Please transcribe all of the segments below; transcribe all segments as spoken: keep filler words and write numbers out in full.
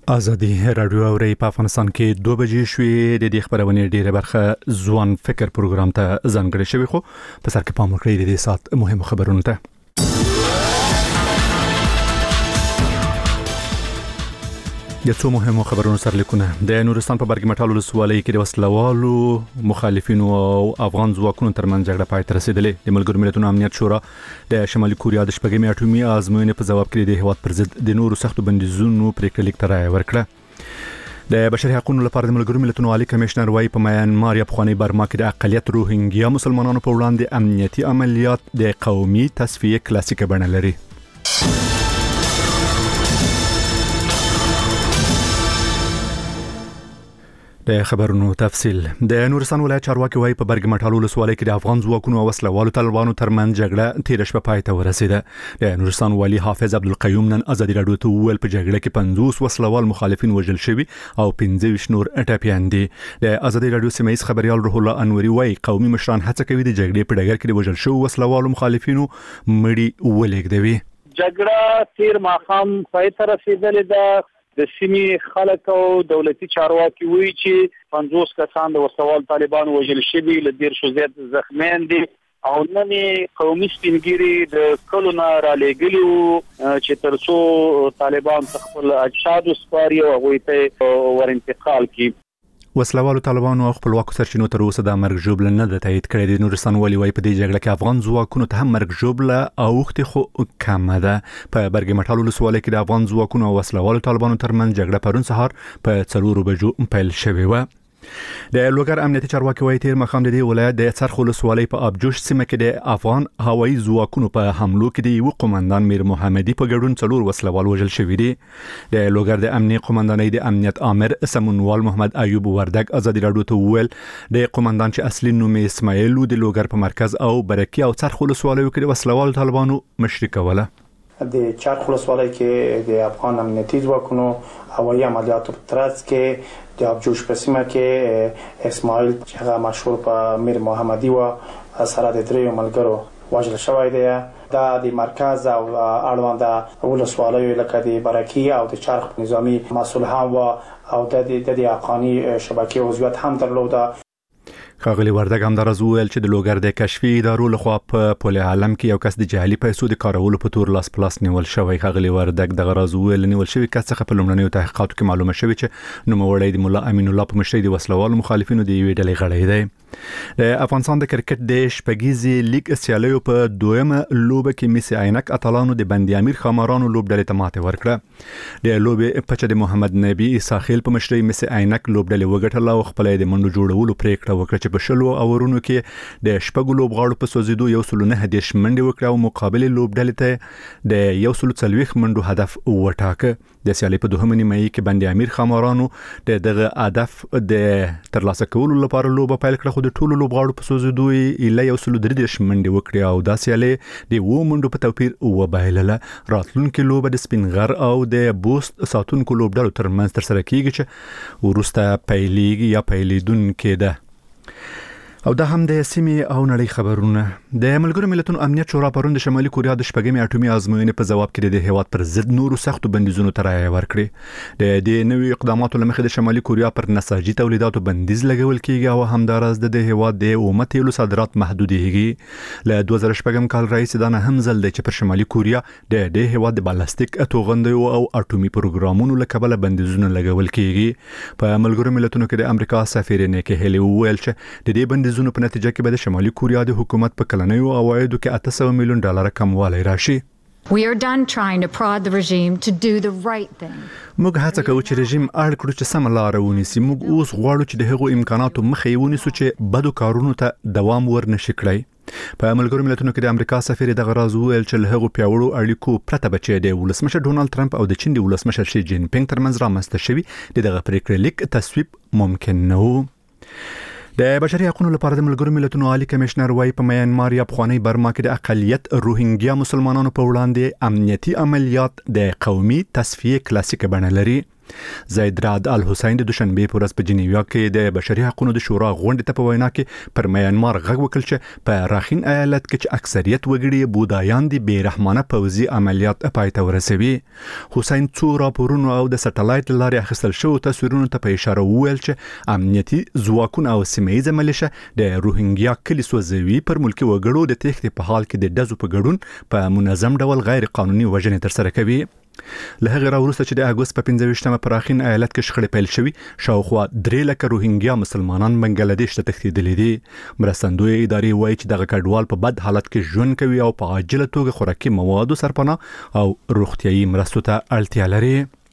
ازادي رادیو اوري په افغانستان کې دوه بجې شوې د دې خبرونه ډیره برخه ځوان فکر پروګرام ته ځانګړې شوی خو په سر کې پام وکړئ د دې سات مهم خبرونه ته د څو مهمو خبرونو سره لیکونه د نورستان په برګمټال ولسوالۍ کې د وسلوالو مخالفینو او افغان ځواکونو ترمنځ جګړه پای ته رسیدلې د ملګرو ملتونو امنیت شورا د شمالي کوریا د شپږمې اټومي ازموینې په جواب کې د هیواد پر ضد د نورو سختو بندیزونو پریکړه لیک تر ورکړه د بشري حقوقو لپاره د ملګرو ملتونو عالی کمشنر وايي په میانمار یا افغاني برما کې د اقلیت روهینګیا مسلمانانو په وړاندې امنیتي عملیات د قومي تصفیه کلاسیکه بڼه لري. د خبرونو تفصیل د نورستان ولایت چارواکي وايي په برګمټال ولسوالۍ کې د افغان ځواکونو او وسلوالو طالبانو ترمنځ جګړه تیر شپه پای ته ورسیده. د نورستان والي حافظ عبدالقیوم نن ازادي رادیو ته ویل په جګړه کې پنځوس وسلوال مخالفین وژل شوي او پنځه ویشت نور ټپيان دي. د ازادي رادیو سیمایي خبريال روح الله انوري وايي قومي مشران هڅه کوي د جګړې په ډګر کې د وژل شوو وسلوالو مخالفینو مړي ولېږدوي. جګړه تیر ماښام پای ته رسیدلې ده. د سیمې خلک او دولتي چارواکي وایي چې پنځوس کسان د وسوال طالبان وژل شوي له ډیر شو زیات زخمیان دي او نن قومي سپینګيري د کلونه را لېږلي چې ترڅو طالبان خپل اجساد وسپاري او هغوی ته ور انتقال کړي. وسلوالو طالبانو او خپلواکو سرچینو تر اوسه د مرګ ژوبل نه د تایید کړی. د نورستان والي وايي په دې جګړه کې افغان ځواکونو ته هم مرګ ژوبل او وخت خو کم ده. په برګمټال ولسوالۍ کې د افغان ځواکونو او وسلوالو طالبانو ترمنځ جګړه پرون سهار په څلورو بجو پیل شوې و. د لوګر امنیتي چارواکي وايي تیر مخام د دې ولایت د څرخ ولسوالۍ په ابجوش سیمه کې د افغان هوایي ځواکونو په حملو کې د یو قومندان میر محمدي په ګډون څلور وسلوال وژل شوي دي. د لوګر د امنیتي قومندانۍ د امنیت امر سمونوال محمد ایوب وردګ ازادي رادیو ته ویل د قومندان چې اصلي نوم اسماعیل د لوګر په مرکز او برکی او څرخ ولسوالۍ کې د وسلوال طالبانو مشري کوله. د چرخ ولسوالۍ کې د افغان امنیتي ځواکونو هوایي عملیاتو په ترڅ کې د ابجوش په سیمه کې اسماعیل چې هغه مشهور په میر محمدي و سره د دریو ملګرو وژل شوی دی. دا د مرکز او اړوند ولسوالیو لکه د برکی او د چرخ نظامی مسؤل هم و او د د افغاني شبکې عضویت هم درلوده. خاغلی وردګ هم درز ویل چې د لوګر د کشفي ادارو لخوا په پول عالم کې یو کس د جعلي پیسو د کارولو په تور لاس پلاس نیول شوی. خاغلی وردګ د غراز ویل نیول شوی کس څخه په لومړنیو تحقیقاتو کې معلومه شوی چې نوموړی د مولا امین الله په مشرۍ د وسلوالو مخالفینو د یوې ډلې غړی دی. د افغانستان د کرکټ د شپږیزې لیګ سیالیو په دویمه لوبه کې میسي عینک اتلانو د بندي امیر خمارانو لوبډلې ته ماته ورکړه. د لوبې په چا د محمد نبی اساخیل په مشرۍ میسي عینک لوبډلې وګټله او خپل د منډو جوړولو پریکړه وکړه چې په شلو اورونو کې د شپږو لوبغاړو په سوزیدو یو سل نه هدیش منډه وکړه او مقابل لوبډلې ته د یو سل څلويخ منډو هدف وټاکه. د سیالي په دوهمه نیمه کې بندي امیر خمارانو د دغه هدف د ترلاسه کولو لپاره لوبه پیل کړه خو د ټولو لوبغاړو په سوزیدو یې یو سل درې دیش منډه وکړه او دا سیالي د و منډو په توپیر وبایلله. راتلونکي لوبه د سپینغر او د بوست ساتونکو لوبډلو ترمنځ تر سره کیږي چې ورسته پیلېږي یا پیلېدونکې ده. او دا هم د سیمې او نړۍ خبرونه. د ملګرو ملتونو امنیت شورا پرون د شمالي کوریا د شپږمې اټومي ازموینې په جواب کې د هیواد پر ضد نورو سختو بندیزونو تر ورکړي. د دې نوي اقداماتو لمخې د شمالي کوریا پر نساجي تولیداتو بندیز لګول کیږي او همدارس د هیواد د اومه تیلو صادرات محدودېږي. له دوه زره شپږم کال راهیسې دا نه هم ځل دی چې پر شمالي کوریا د دې هیواد د بالستیک توغندیو او اټومي پروګرامونو له کبله بندیزونه لګول کیږي. په ملګرو ملتونو کې د امریکا سفیر نیکی هیلی ویل چې د دې بندیز په نتیجه کې به د شمالي کوریا د حکومت په کلنیو عوایدو کې اته سوه میلیون ډالر کموالی راشي. We are done trying to prod the regime to do the right thing. موږ هڅه کوو چې رژیم اړ کړو چې سم لار ونیسي. موږ اوس غواړو چې د هغو امکاناتو مخې ونیسو چې بدو کارونو ته دوام ورنشي کړی. په ملګرو ملتونو کې د امریکا سفیر د غراز ویل چې له هغو پیاوړو اړیکو پرته بچي د ولسمشر ډونالد ټرمپ او د چین د ولسمشر شي جین پینګ ترمنځ رامنځته شوی دغه پریکړه لیک تصویب ممکن نه و. د بشري حقوقو لپاره د ملګرو ملتونو عالی کمشنر وايي په میانمار یا افغاني برما کې د اقلیت روهینګیا مسلمانانو په وړاندې امنیتي عملیات د قومي تصفیه کلاسیکه بڼه لري. زید رعد الحسین د دوشنبه په ورځ په جنیوا کې د بشري حقوقو د شورا غونډې ته په وینا کې پر میانمار غږ وکړ چې په راخین ایالت کې چې اکثریت وګړي بودایان دي بې رحمانه پوځي عملیات پای ته ورسوي. حسین څو راپورونو او د سټلایټ لارې اخیستل شوو تصویرونو ته په اشاره وویل چې امنیتي ځواکونه او سیمه ییزه ملیشه د روهینګیا کلي سوځوي پر ملکي وګړو د تېښتې په حال کې د ډزو په ګډون په منظم ډول غیر قانوني وژنې ترسره کوي. له هغه راوروسته چې د اګوست په پنځه ویشتمه په راخین ایالت کې شخړې پیل شوې شاوخوا درې لکه روهینګیا مسلمانان بنگلاديش ته تښتېدلي دي. مرستندوی ادارې وایي چې دغه کډوال په بد حالت کې ژوند کوي او په عاجله توګه خوراکي موادو سرپناه او روغتيایي مرستو ته اړتیا لري.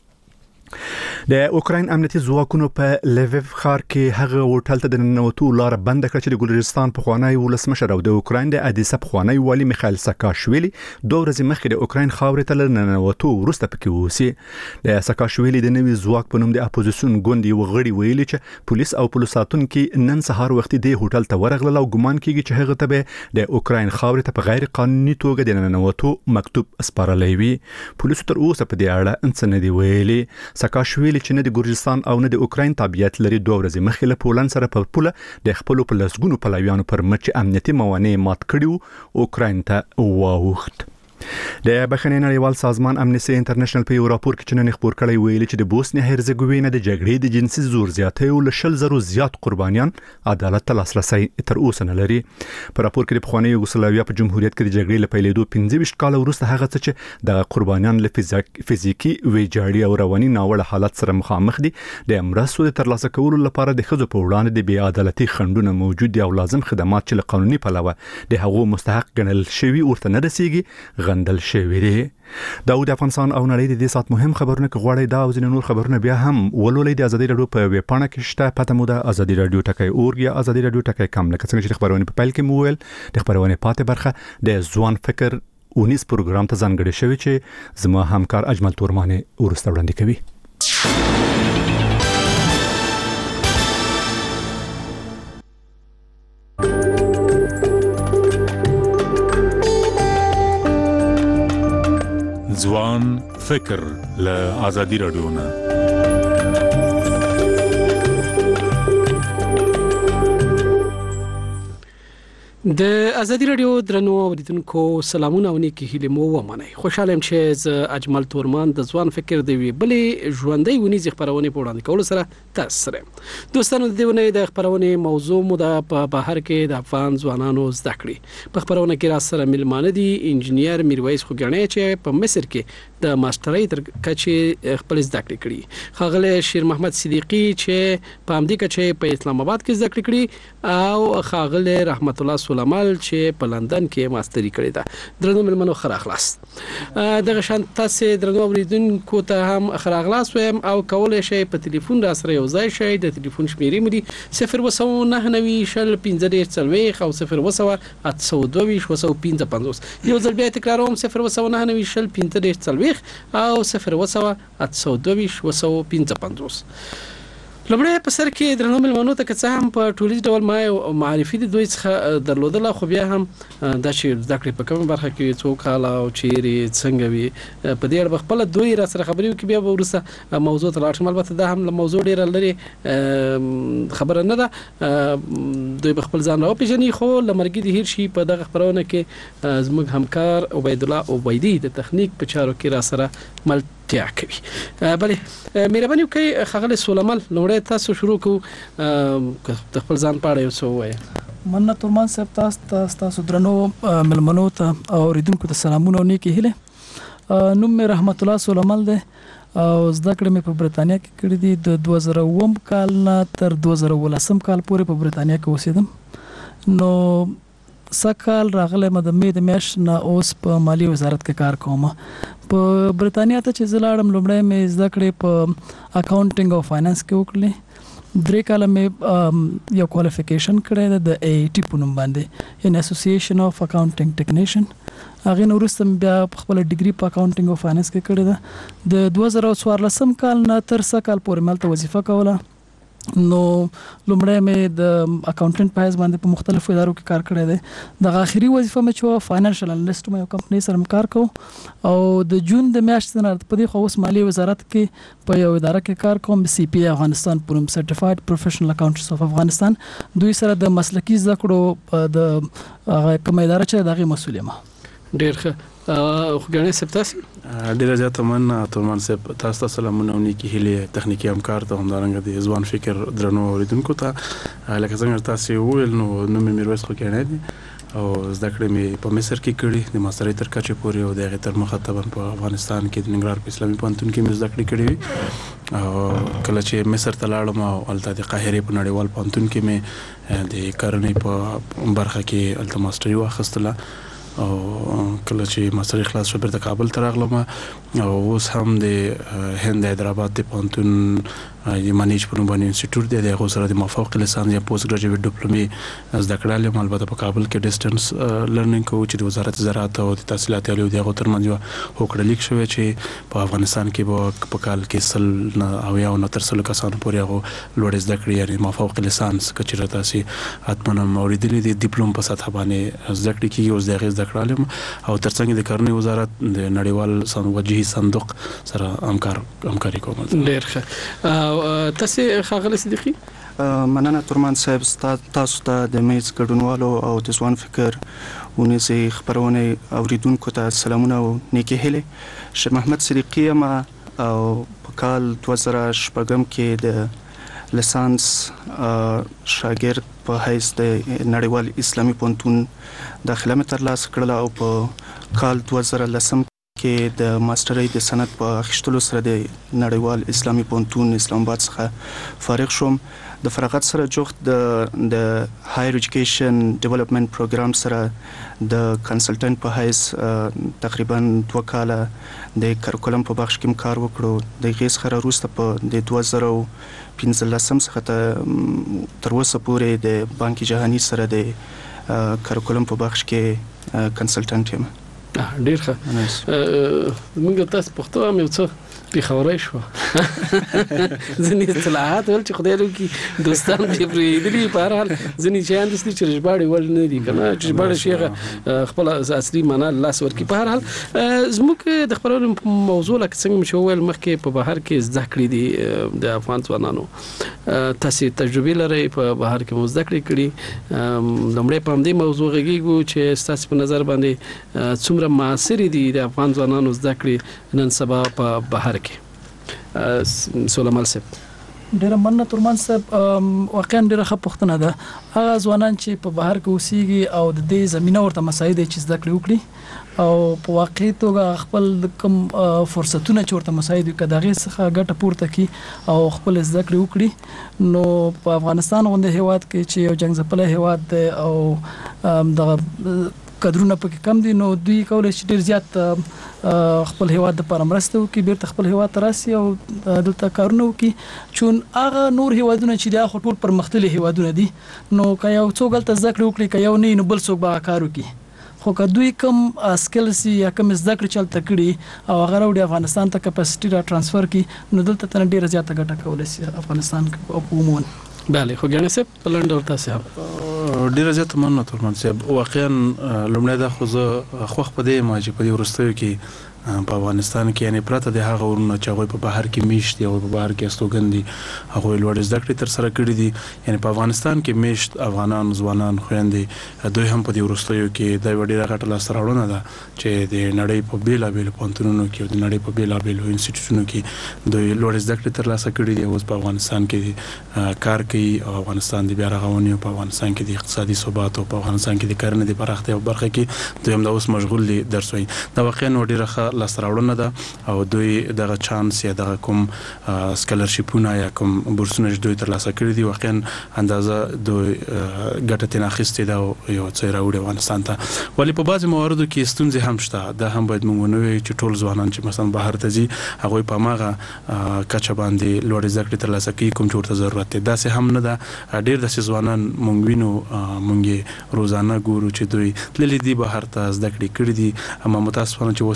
د اوکراین امنیتي ځواکونو په لیویف ښار کې هغه هوټل ته د ننوتو لار بند کړه چې د ګلجستان پخوانی ولسمشر او د اوکراین د ادیسا پخوانی والی میخایل ساکاشویلی دوه ورځې مخکې د اوکراین خاورې ته ننوتو وروسته پکې اوسي. د ساکاشویلی د نوي ځواک په نوم د اپوزیسیون ګوند یو غړي ویلي چې پولیس او پولیساتون کې نن سهار وختي د هوټل ته ورغلل او ګمان کیږي چې هغه ته د اوکراین خاورې ته په غیر قانوني توګه د ننوتو مکتوب اسپارلی وي. پولیسو تر اوسه په دې اړه انڅ نه دی ویلي. ساکاشویلی چې نه د ګورجستان او نه د اوکراین تابعیت لري دوه ورځې مخکې له پولند سره په پوله د خپل په لسګونو پلویانو پر مچ امنیتي موانع مات کړیو اوکراین ته واوښت. د بخښنې نړیوال سازمان امنیسټي انټرنیشنل په یو راپور کې چې نن خبر کړی ویلي چې د بوسنیا هرزګوینا د جګړې د جنسي زور زیاتۍ او لشل زرو زیات قربانیان عدالت ته لاسرسي تر اوسه نه لري. په راپور کې د پخوانی یوګوسلاویا په جمهوریت کې د جګړې له پیلېدو پنځه ویشت کال وروسته هغه څه چې د قربانیان له فزیکي ویجاړي او رواني ناوړه حالت سره مخامخ دي د مرستو د ترلاسه کولو لپاره د ښځو په وړاندې د بې عدالتي خنډونه موجود دي او لازم خدمات چې له قانوني پلوه د هغو مستحق ګڼل شوي ورته نه رسیږي غندل شوی دی. دا د افغانستان او نړۍ د دې سات مهم خبرونه کې غواړي دا او ځینې نور خبرونه بیا هم ولولئ د ازادي رادیو په ویب پاڼه کې شته پته مو د ازادي رادیو ټکی اورګ یا ازادي رادیو ټکی کم لکه څنګه چې خبرونه په پیل کې مو ویل د خبرونه پاتې برخه د ځوان فکر اونیس پروګرام ته ځانګړی شوی چې زما همکار اجمل تورمانه ورسته وړاندې کوي. ځوان فکر له ازادي رادیو نه د ازادي رادیو درنو اوریدونکو سلامونه او نیکی هیله مو ومنئ. خوشاله یم چې ز اجمل تورمان د ځوان فکر دی وی بلې ژوندۍ ونیز خبرونه په وړاندې کول سره تاسو سره دوستانو د دیونه د خبرونه موضوع مو د په بهر کې د افغان ځوانانو زده کړې په خبرونه کې را سره ملمانه دي انجنیر میرویس خوګنی چې په مصر کې د ماسترۍ تر کچې خپل زده کړې کړې. خاغله شیر محمد صدیقی چې په امریکا کې په اسلام آباد کې زده کړې کړې او خاغله رحمت الله سلامال چې په لندن کې ماستری کړې ده. درنو ملمنو خره خلاص دغه شان تاسو درنو اوریدونکو ته هم خره خلاص ویم او کولای شئ په ټلیفون را سره یو ځای شئ. د ټلیفون شمیرې مو دي صفر وسو نه نوي شل پنځه ډیر څلويخ او صفر وسو اته دوه وسو پنځه پنځوس. یو ځل بیا تکراروم صفر وسو نه نوي شل پنځه ډیر څلويخ او صفر وسو اته دوه وسو پنځه پنځوس. لمړی په سر کې درنو ملمنو ته که څه هم په ټولیز ډول ما معرفي د دوی څخه درلودله خو بیا هم دا چې زده کړې په کومه برخه کې څو کاله او چیرې څنګه وي په دې اړه خپل دوی را سره خبرې وکړي بیا به وروسته موضوع ته لاړ شم. البته دا هم له موضوع ډېره لرې خبره نه ده دوی به خپل ځان راوپېژني خو له مرګي د هیر شي په دغه خبرونه کې زموږ همکار عبیدالله عبیدي د تخنیک په چارو کې را سره مل تیا کوي. بلې مهرباني وکړئ خاغله سولمل لومړی تاسو شروع کوو د خپل ځان په اړه یو څه ووایئ. مننه تورمان صاحب تاسو تاسو درنو ملمنو ته او اوریدونکو ته سلامونه او نیکی هیله. نوم مې رحمت الله سولمل دی او زده کړې مې په برتانیا کې کړې دي. د دوه زره اووم کال نه تر دوه زره ولسم کال پورې په برتانیا کې اوسېدم. نو سکال راغله مده مې د میاشت نه اوس په مالی وزارت کې کار کوم. په برتانیا ته چې زلاړم لومړی مې زده کړې په اکاونټینګ او فاینانس کې وکړلې. درې کاله مې یو کوالیفیکیشن کړی د ای ای ټي په نوم باندې ان اسوسییشن اف اکاونټینګ ټیکنیشن. هغه نو وروسته بیا خپل ډیګري په اکاونټینګ او فاینانس کې کړی ده. د دوه زره څوارلسم کال نه تر سږ کال پورې ملته وظیفه کوله نو لومړی مې د اکاونټنټ په حیث باندې په مختلفو ادارو کې کار کړی دی. د اخري وظیفه مې چې فاینانشل انالیست مې یو کمپنۍ سره کار کوم او د جون د میاشتې نه په دې خو اوس مالی وزارت کې په یو اداره کې کار کوم سی پی افغانستان پروم سرټیفاید پروفیشنل اکاونټنټس اف افغانستان. دوی سره د مسلکی زده کړو د کومه اداره چې دغه مسؤل یم. ډیر ښه. خو ګڼې سپتاسي ډیره زیاته مننه تورمان صاحب. تاسو ته سلامونه او نیکی هیلې تخنیکی همکار ته همدارنګه د ځوان فکر درنو اوریدونکو ته. لکه څنګه تاسو وویل نو نوم مې میرویس خوګیانی دی او زده کړې مې په مصر کې کړې د ماسترۍ تر کچې پورې او د هغې تر مخه طبعا په افغانستان کې د ننګرهار په اسلامي پوهنتون کې مې زده کړې کړې وي. او کله چې مصر ته لاړم او هلته د قاهرې په نړیوال پوهنتون کې مې د کرنې په برخه کې هلته ماستري واخیستله او کله چې ماستري خلاص شو بیرته کابل ته راغلم او اوس هم د هند حیدرآباد د پوهنتون د مانیج په نوم باندې انسټیټیوټ دی. د هغو سره د مافوق لیسانس یا پوسټ ګریجویټ ډیپلومې زده کړه لرم. البته په کابل کې ډیسټنس لرنینګ کوو چې د وزارت زراعت او د تحصیلات عالیه د هغو ترمنځ یوه هوکړه لیک شوې چې په افغانستان کې به په کال کې سل نه اویا او نه تر سلو کسانو پورې هغو لوړې زده کړې یعنې مافوق لیسانس که چېرې تاسې حتما هم اورېدلي دي ډیپلوم په سطحه باندې زده کړې کېږي. اوس د هغې زده کړه لرم او ترڅنګ د کرنې وزارت د نړیوال وجهي صندوق سره همکار همکاري کوم. ډېر ښه. تاسو ښاغلی صدیقي مننه تورمان صاحب تاسو ته د میز ګډونوالو او د ځوان فکر ونیسې خپرونې اوریدونکو ته سلامونه او نیکې هیلې. شیر محمد صدیقي یم او په کال دوه زره شپږم کې د لیسانس شاګرد په حیث د نړیوال اسلامي پوهنتون داخله مې ترلاسه کړله او په کال دوه زره لسم کې د ماسترۍ د سند په اخیستلو سره د نړیوال اسلامي پوهنتون اسلام آباد څخه فارغ شوم. د فراغت سره جوخت د د هایر ایجوکیشن ډیولپمنٹ پروګرام سره د کنسلټنټ په حیث تقریبا دوه کاله د کریکولم په بخش کې کار وکړو. د هغې څخه وروسته په د دوه زره پنځلسم څخه تر اوسه پورې د بانک جهاني سره د کریکولم په بخش کې کنسلټنټ یم. ډیر ښه. موږ تاسو پښتو هم یو څه پیښوري شو ځینې اصطلاحات ول چې خدای لري دوستان دې پرېدلي. په هر حال ځینې شیان دي چې ژباړې ول نه دي کنه چې ژباړې شي خپل اصلي معنا لاس ورکړي. په هر حال زموږ د خبرونې موضوع لکه څنګه مې شو ویل مخکې په بهر کې زده کړې دي د افغان ځوانانو. تاسو تجربه لرئ په بهر کې مو زده کړې کړي. لومړی په همدې موضوع غږیږو چې تاسو په نظر باندې څومره معاصر دي د افغان ځوانانو زده کړې نن سبا په بهر کې. سولمال صاحب ډیره مننه تورمان صاحب. واقعا ډیره ښه پوښتنه ده. هغه ځوانان چې په بهر کې اوسېږي او د دې زمينه ورته مساعد چې زده کړې وکړي او په واقعي توګه خپل کوم فرصتونه چې ورته مساعد وي کداغه څخه ګټه پورته کړي او خپل زده کړې وکړي نو په افغانستان غونډه هیواد کې چې یو جنگ ځپلې هیواد دی او د قدرونه پکې کم دي نو دوی کولای شي ډیر زیات خپل هیواد د لپاره مرسته وکړي بیرته خپل هیواد ته راسي او دلته کارونه وکړي. چون هغه نور هیوادونه چې دا ټول پرمختللي هیوادونه دي نو که یو څوک دلته زده کړې وکړي که یو نه نو بل څوک به کار وکړي. خو که دوی کم سکلز یا کم زده کړې چلته کړي او هغه راوړي افغانستان ته کپاسټي را ترانسفر کړي نو دلته تنه ډیره زیاته ګټه کولای شي افغانستان او عموما. بله خو ګڼه سپ پلان ډور تاسو هم ډیره زیاته مننه تورمان صاحب. واقعا لومړی دا خو زه خوښ پدې ما چې په دې وروستیو کې په افغانستان کې یعنی پرته د هغه ورونه چې هغه په بهر کې میشت دی او په بهر کې استوګن دي هغه لوړ زده کړې تر سره کړې دي. یعنی په افغانستان کې میشت افغانان ځوانان خويندې دوی هم په دې وروستیو کې د وړي راغټه لاسته راوړنه ده چې د نړۍ په بیلا بیل پونتونو کې او د نړۍ په بیلا بیل انسټیټیوټونو کې دوی لوړ زده کړې تر لاسه کړې دي. اوس په افغانستان کې کار کوي او افغانستان د بیا رغونې په افغانستان کې د اقتصادي ثبات او په افغانستان کې د کرنې د پراختیا په برخه کې دوی هم د اوس مشغول دي درس وایي. دا واقعا ډیره لاسته راوړنه ده او دوی دغه چانس یا دغه کوم سکالرشیپونه یا کوم بورسونه چې دوی ترلاسه کړي دي واقعا اندازه دوی ګټه ترې اخیستې ده او یو څه راوړي افغانستان ته. ولې په بعضې مواردو کې ستونزې هم شته. دا هم باید موږ ونه وایو چې ټول ځوانان چې مثلا بهر ته ځي هغوی په هماغه کچه باندې لوړې زده کړې ترلاسه کوي کوم چې ورته ضرورت دی. داسې هم نه ده. ډېر داسې ځوانان موږ وینو موږ یې روزانه ګورو چې دوی تللي دي بهر ته زده کړې کړي دي اما متاسفانه چې اوس هم ستونزې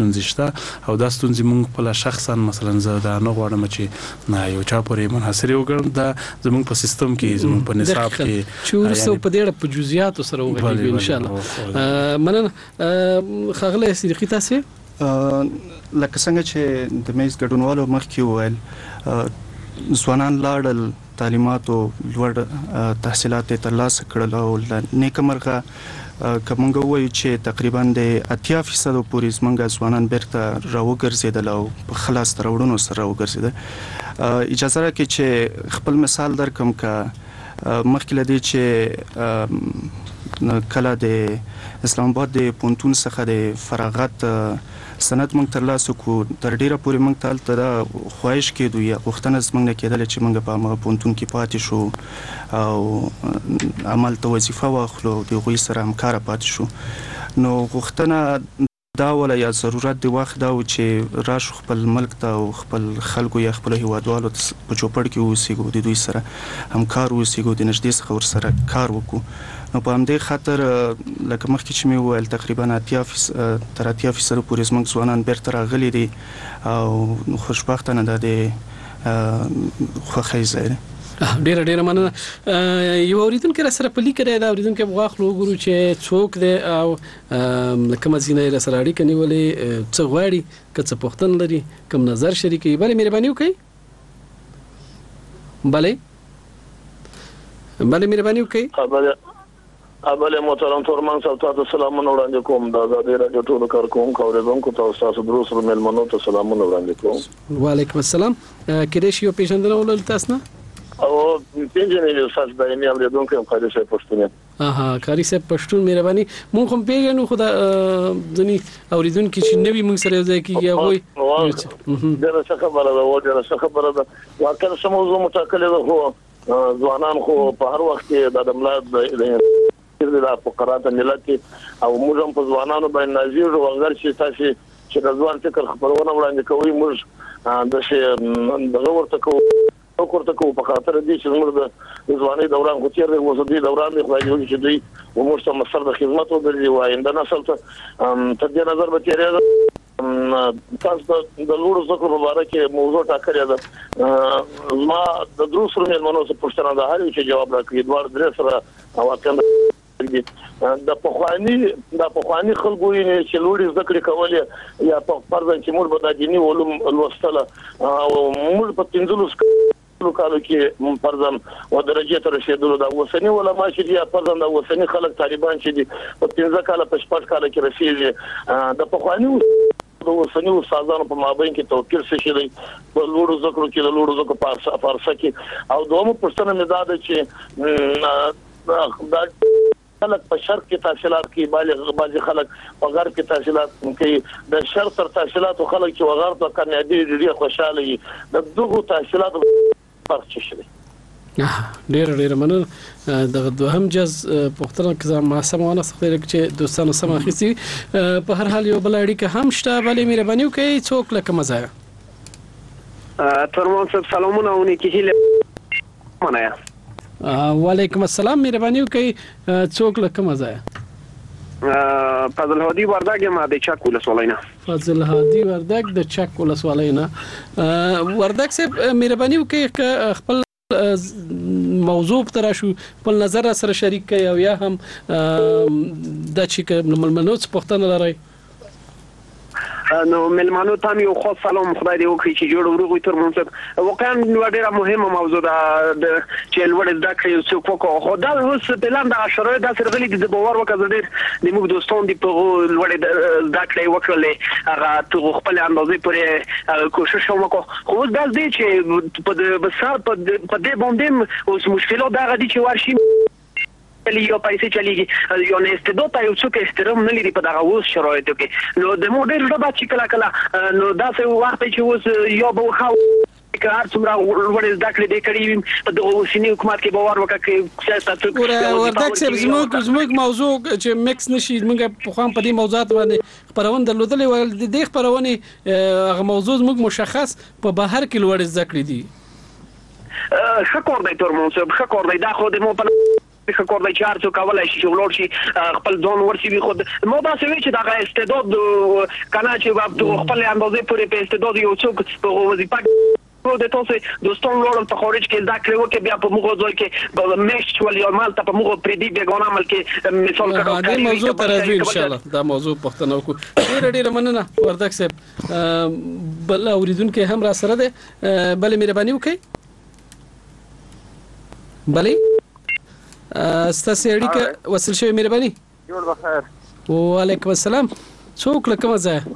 ستونزې شته او دا ستونزې موږ په شخصا مثلا زه دا نه غواړم چې نه یو چا پورې منحصر وګڼم دا زموږ په سیستم کې زموږ په نصاب کې چې ورسو په ډېر په جزئیاتو سره وګورئ ان شاء الله. مننه خغله صدیقی تاسو لکه څنګه چې د میز ګډونوالو مخکې وویل ځوانان لاړل تعلیمات او لوړ تحصیلات ترلاسه کړل او نیکمرغه کومګه وایي چې تقریبا د اتیا فیصد پورې زمونږ ځوانان بیرته راوګرځیدل او په خلاص ترورونو سره راوګرځیدل. اجازه راکړئ چې خپل مثال درکم کا مخکې لدی چې کله د اسلام آباد د پونتون څخه د فراغت سند موږ ترلاسه کو تر ډیره پورې موږ تل ته خواهش کېدو یا غوښتنه زموږ نه کېدله چې موږ په هغه پونتون کې پاتې شو او عمل ته وظیفه واخلو د هغوی سره همکاره پاتې شو. نو غوښتنه دا ولا یا ضرورت دی وخت دا و چې راشو خپل ملک ته او خپل خلکو یا خپل هیوادوالو په چوپړ کې اوسېږو د دوی سره همکار اوسېږو د نږدې څخه ورسره کار وکړو. نو په همدې خاطر لکه مخکې چې مې وویل تقریبا اتیا فیصد تر اتیا فیصد پورې زموږ ځوانان بیرته راغلي دي او خوشبختانه دا د خوښۍ ځای دی. ډیره ډیره مننه. یو اوریدونکو را سره پلی کړی دا اوریدونکو غواخلو ګورو چې څوک دی او کوم ځینې را سره اړیکه نیولې څه غواړي که څه پوښتنه لري کوم نظر شریکوي بلې مهرباني وکړئ. بلې بلې مهرباني وکړئ. ابله محترم تورمان صاحب تاسو سلامونه وړاندې کوم دا د رادیو ټولو کارکونکو اوریدونکو ته تاسو دروس مېلمنو ته سلامونه وړاندې کوم. وعلیکم السلام. کله شي یو پیژندنه ولل تاسو نه او پیژنې یو ساس دایمي اوریدونکو هم خالي صاحب پښتون اها کاری صاحب پښتون مهرباني مونږ هم پیژنو خدا ځنی اوریدونکو چې نوی مونږ سره ځای کیږي هغه دا څه خبره ده و دا څه خبره ده واکه سم موضوع متکلم هو ځوانان خو په هر وخت کې د ملت د فقرات ملت او موږ هم په ځوانانو باندې نازیر او غیر چې تاسو چې د ځوان فکر خبرونه وړاندې کوي موږ د شي دغه ورته کوو او ورته کوو په خاطر دې چې موږ د ځواني دوران خو تیر دی وسدي دوران دی خو دې چې دوی موږ ته مسر د خدمت وګرځي وای د نسل ته تر دې نظر به تیرې تاسو د لوړو زکو په اړه کې موضوع ټاکلې ده ما د دروس سره مېلمنو څخه پوښتنه ده هر چې جواب راکړي دوار درې سره او اته د پخوانی د پخوانی خلکو یې چې لوړي ذکر کولې یا په فرض چې موږ به د دیني علوم لوستله او موږ په پنځلس کالو کې فرضاً و درجه ته رسیدلو د وسنی علماء چې یا فرضاً د وسنی خلک طالبان چې دي په پنځه کال په شپږ کال کې رسیدي د پخوانی د وسنی استادانو په مابین کې توپیر څه شي دی په لوړو ذکر کې د لوړو ذکر په فارسی کې او دومره پرسنه مې دا ده چې دا خلک په شرق کې تحصیلات کې بالغ باندې خلک په غرب کې تحصیلات کوي د شرق تر تحصیلات خلک چې وغیر ته کنه دي ډېر خوشاله دي د دغه تحصیلات فرق شي. ډېر ډېر مننه. د دوهم جز پښتنه کې ما سمونه خبره چې دوستانو سم اخیستي په هر حال یو بل اړیکه هم شته بلې مهرباني وکړئ څوک لکه مزه ترمن صاحب سلامونه ونی کې منایا. وعلیکم السلام مهرباني وکړئ څوک لکه مزه فضل هادي وردګ ما د چک ولسوالینا. فضل هادي وردګ د چک ولسوالینا. وردګ صاحب مهرباني وکړئ خپل موضوع تر شو په نظر سره شریک کړئ او یا هم د چې ملمنو څه پوښتنه لرئ. نو ملمانو ته یو خاص سلام خدای دې وکړي چې جوړ وروغي تر مونږ واقعا ډیره مهمه موضوع ده چې لوړ زده کړې او څوک کو خو دا اوس بلان د شرایط د سرغلي د باور وکړه د موږ دوستان دی په لوړ زده کړې وکړلې هغه ته خپل اندازې پورې کوشش وکړو خو دا دې چې په بسار په دې باندې اوس مشکلات دا غدي چې ورشي یو پیسې چلیږي یو نه استعداد یو څوک احترام نه لري په دغه اوس شرایطو کې نو د موډل ربا چې کله کله نو دا څه وخت چې اوس یو به خو کار څومره ورډ زده کړې د کړي په دغه اوسنی حکومت کې باور وکړي سیاست ورته چې زموږ زموږ موضوع چې مکس نشي موږ په خام په دې موضوعات باندې خبرونه درلودلې ول د دې خبرونه هغه موضوع زموږ مشخص په بهر کې لوړ زده کړې دي. ښه کار دی ترمن صاحب ښه کار دی دا خو د مو په ښه کور دی چې هر څوک کولای شي چې ولاړ شي خپل ځان ورسوي. خو ما داسې وایي چې دغه استعداد که نه چې خپل اندازې پورې په استعداد یو څوک په وظیفه د تاسو دوستان ولاړل په خارج کې زده کړې وکړي بیا په موږ ځای کې میشت ول یا مال ته په موږ پردي بیګانه عمل کې مثال کړو. دا موضوع تر راځي ان شاء الله دا موضوع پښتنه وکړو. ډېر ډېر مننه وردګ صاحب. بل اوریدونکو هم را سره ده بلې مهرباني وکړئ. بلې ستاسو اړیکه وصل شوی مهرباني. جوړ بخیر. وعلیکم السلام. څوک له کومه ځای؟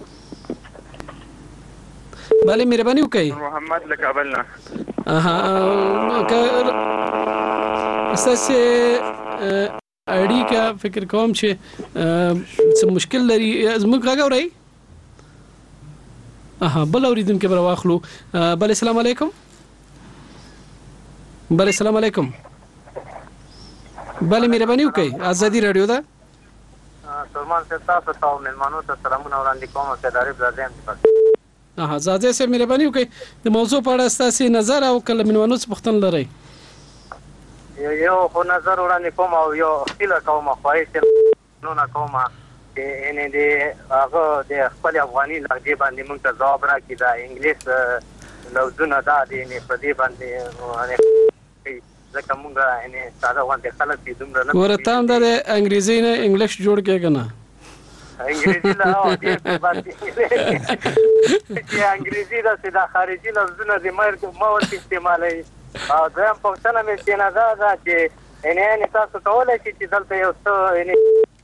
بله مهرباني وکړئ. محمد له کابل نه. اها ستاسو اړیکه فکر کوم چې څه مشکل لري زموږ غږ اورئ؟ اها بل اوریدونکو به راواخلو. بله السلام علیکم. بله السلام علیکم. بله مهرباني وکړئ. ازادي رادیو ده. سلمان صاحب تاسو ته مېلمانو ته سلامونه وړاندې کوم. سید عارف زاده یم. اها زاده صاحب مهرباني وکړئ د موضوع په اړه ستاسو نظر او کله مېلمانو څخه پوښتنه لرئ. یو خو نظر وړاندې کوم او یو هیله کوم خواهش نو نه کوم چې ان دې هغه د خپل افغاني لهجې باندې موږ ته ځواب راکړي. دا انګلیس لفظونه دا دي نه په دې باندې ځکه موږ ان ساده وانه خلک دې دومره نه ورته هم د انګریزي نه انګلیش جوړ کې کنه انګریزي لا او دې باندې چې انګریزي دا ساده خارجي لفظونه دې مې ما ورته استعمالوي. او دا په څنګه مې چې نه دا چې ان ان تاسو کولای شئ چې دلته یو څه ان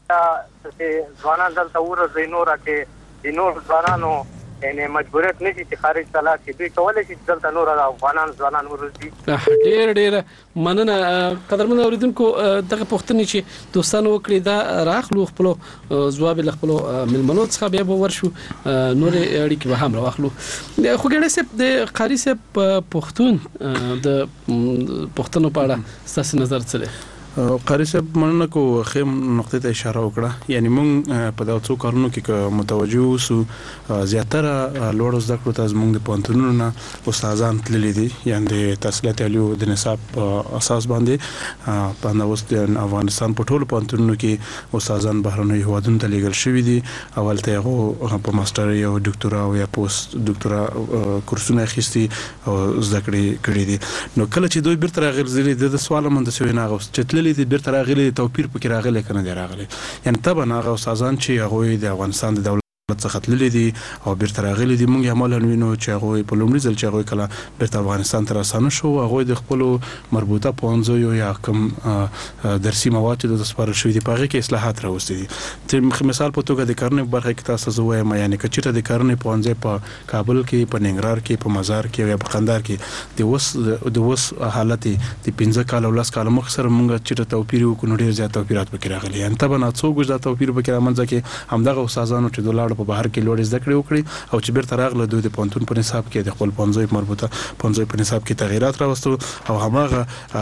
چې ځوانان دلته ورځي نور کې د نور ځوانانو ان مجبوریت نشي چې خارج ته لاړ شي. دوی کولای شي چې دلته نور افغانان ځوانان ورځي. ډېر ډېر مننه قدرمن اوریدونکو. دغه پوښتنې چې دوستانو وکړي دا راخلو خپل ځواب له خپل ملمنو څخه بیا به ورشو نور اړیکې به هم راخلو. خو ګڼه سپ د قاری سپ پښتون د پښتنو په اړه ستاسو نظر څه دی؟ قاری صاحب مننه کو خیم نقطه ته اشاره وکړه. یعنی مونږ په دا څو کارونو کې متوجه اوسو زیاتره لوړ زده کړو ته زمونږ د پوهنتونونو نه استادان تللي دي یعنی د تحصیلات عالیو د نصاب اساس باندې په نوښت د افغانستان په ټولو پوهنتونونو کې استادان بهرنۍ هیوادونو ته لیږل شوي دي. اول ته هغه په ماستري او ډاکټورا او یا پوسټ ډاکټورا کورسونه اخیستي او زده کړې کړې دي. نو کله چې دوی بیرته راغلي د سوال مند شوی نه غوښت چې دي بیرته راغلي توپیر پکې راغلی کنه دی راغلی. یعنی طبعا هغه استادان چې هغه د افغانستان د دولت څخه تللي دي او بیرته راغلي دي مونږ عملاً وینو چې هغه په لومړي ځل چې هغه کله بیرته افغانستان ته راسانه شو هغه د خپل مربوطه پونځو یا کوم درسي مواد د سپارل شوی دي په هغه کې اصلاحات راوستي دي. چې مثال په توګه د کرنې برخه کې تاسو زویم یعنی کچته د کرنې پونځه په کابل کې په ننګرهار کې په مزار کې یا په قندهار کې د وس د وس حالت د پنځه کال او لاس کال مخ سره مونږ چې توپیر وکړو ډیر زیات توپیرات پکې راغلي. یعنی طبعا څو ګوز دا توپیر پکې رامنځته کې همدغه استادانو چې دولت په بهر کې لوړ زده کړې وکړي او چې بیرته راغله دوی د پوهنتون په نصاب کې د خپل پنځوي مربوطه پنځوي په نصاب کې تغیرات راوستو او هماغه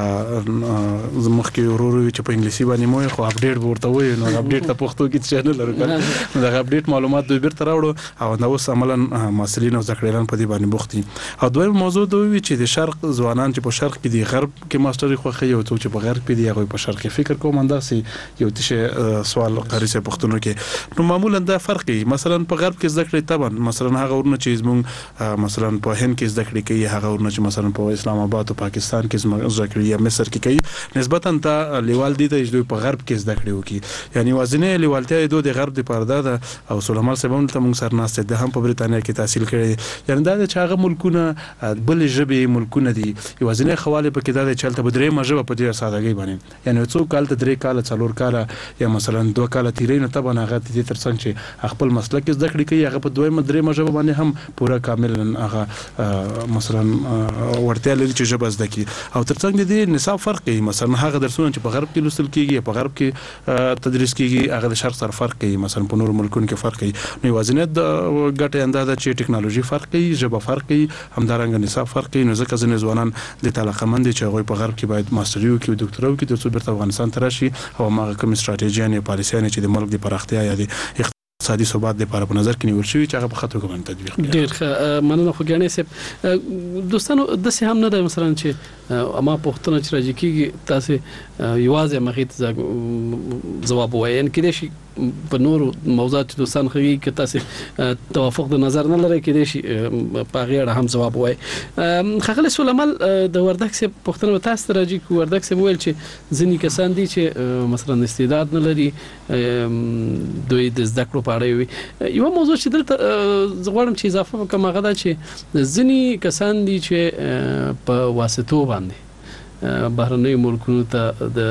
زموږ کې ورورو چې په انګلیسي باندې مو خو اپډیټ ورته وي نو اپډیټ ته پښتو کې چینل لرو نو دا اپډیټ معلومات دوی بیرته راوړو او نو اوس عملاً مسلین او ذکرلان په دې باندې بوختي. او دویم موضوع دوی چې د شرق ځوانان چې په شرق کې دي غرب کې ماستري خوخه یو څو چې په غرب کې دي هغه په شرق کې فکر کوم انداسي یو تشه سوال قاری سه پښتنو کې نو معمولا دا فرق دی. مثلا په غرب کې زده کړې طبعا مثلا هغه ورنه چې زموږ مثلا په هند کې زده کړې کوي هغه ورنه چې مثلا په اسلام آباد او پاکستان کې زده کړې یا مصر کې کوي نسبتا ته لیوال دي ته دوی په غرب کې زده کړې وکي. یعنی وزنه لیوالتیا دوی د غرب د پرده ده او سليمان صاحب هم ته موږ سره ناشته ده هم په بریتانیا کې تحصیل کړی. یعنی دا چې هغه ملکونه بل ژبه ملکونه دي وزنه خواله په کې دا چې تلته بدرې مجبه په دې سادهګي باندې یعنی څو کال ته درې کال څلور کال یا مثلا دوه کال تیرې نه طبعا هغه دې ترڅنګ چې خپل مسلک زده کړې کوي هغه په دوه مدرې مجبه باندې هم پورا کامل هغه مثلا ورته لري چې ژبه زده کی او ترڅنګ دې نصاب فرق کوي. مثلا هغه درسونه چې په غرب کې لوستل کیږي په غرب کې تدریس کیږي هغه د شرق سره فرق کوي. مثلا په نور ملکونو کې فرق کوي. نو وزنیت د ګټه اندازه چې ټکنالوژي فرق کوي ژبه فرق کوي همدارنګه نصاب فرق کوي. نو ځکه ځنې ځوانان د تعلقمند چې هغه په غرب کې باید ماستری وکړي او ډاکټرا وکړي ترڅو بیرته افغانستان ته راشي او هغه کوم استراتیژي نه پالیسي نه چې د ملک د پراختیا یا د اقتصادي ثبات لپاره په نظر کې نیول شوی چې هغه په خطر کې تطبیق کړي. ډیر ښه مننه خو ګڼې سپ دوستانو د سه هم نه د مثلا چې اما پښتون چې راځي کیږي تاسو یوازې مخې جواب وایي ان کې شي په نور موضوعات دوستان خو کې تاسو توافق د نظر نه لري کې شي په غیر هم جواب وایي. خغل سولمل د وردک سپ پښتون تاسو راځي کو وردک سپ ویل چې ځینی کسان دي چې مثلا استعداد نه لري دوی د زده کړو په اړه وي. یو موضوع چې دلته زغړم چې اضافه وکم هغه دا چې ځینی کسان دي چې په واسطو باندې بهرنۍ ملکونو ته د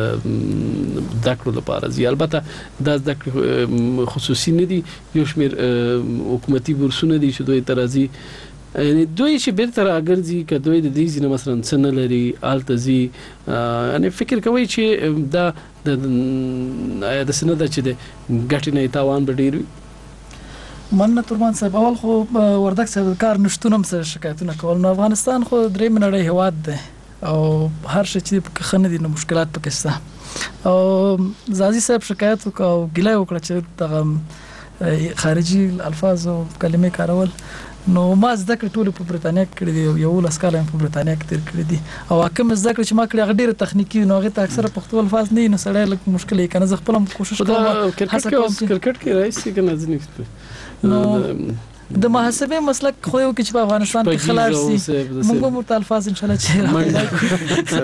ذکر لپاره زی البته د ذکر خصوصي نه دي یو شمیر حکومتي بورسونه دي چې دوی ترازی یعنی دوی چې بیرته راګرځي ک دوی د دې ځینې مثلا سن لري التزي یعنی فکر کوي چې دا د د سن د چې د ګټې نه تاوان بډیر مننه ترمان صاحب. اول خو وردک صاحب کار نشټونم سره شکایتونه کول. نو افغانستان خو درې منړې هواد ده او هر شي چې په خنه دي نو مشکلات پکې شته. او زازي صاحب شکایت وکاو ګیلای وکړه چې دغه خارجي الفاظ او کلمې کارول. نو ما زده کړې ټول په برتانیا کې کړې دي، یو لاس کال په برتانیا کې تیر کړې دي او کوم زده کړې چې ما کړې هغه ډېر تخنیکی نو هغه ته اکثره پښتو الفاظ نه نو سړی لږ مشکل یې کنه زه خپل کوشش کوم. کرکټ کې راځي کنه ځنی نو د محاسبه مسلک خو یو کې چې په افغانستان کې خلاص سي موږ به الفاظ ان شاء الله چې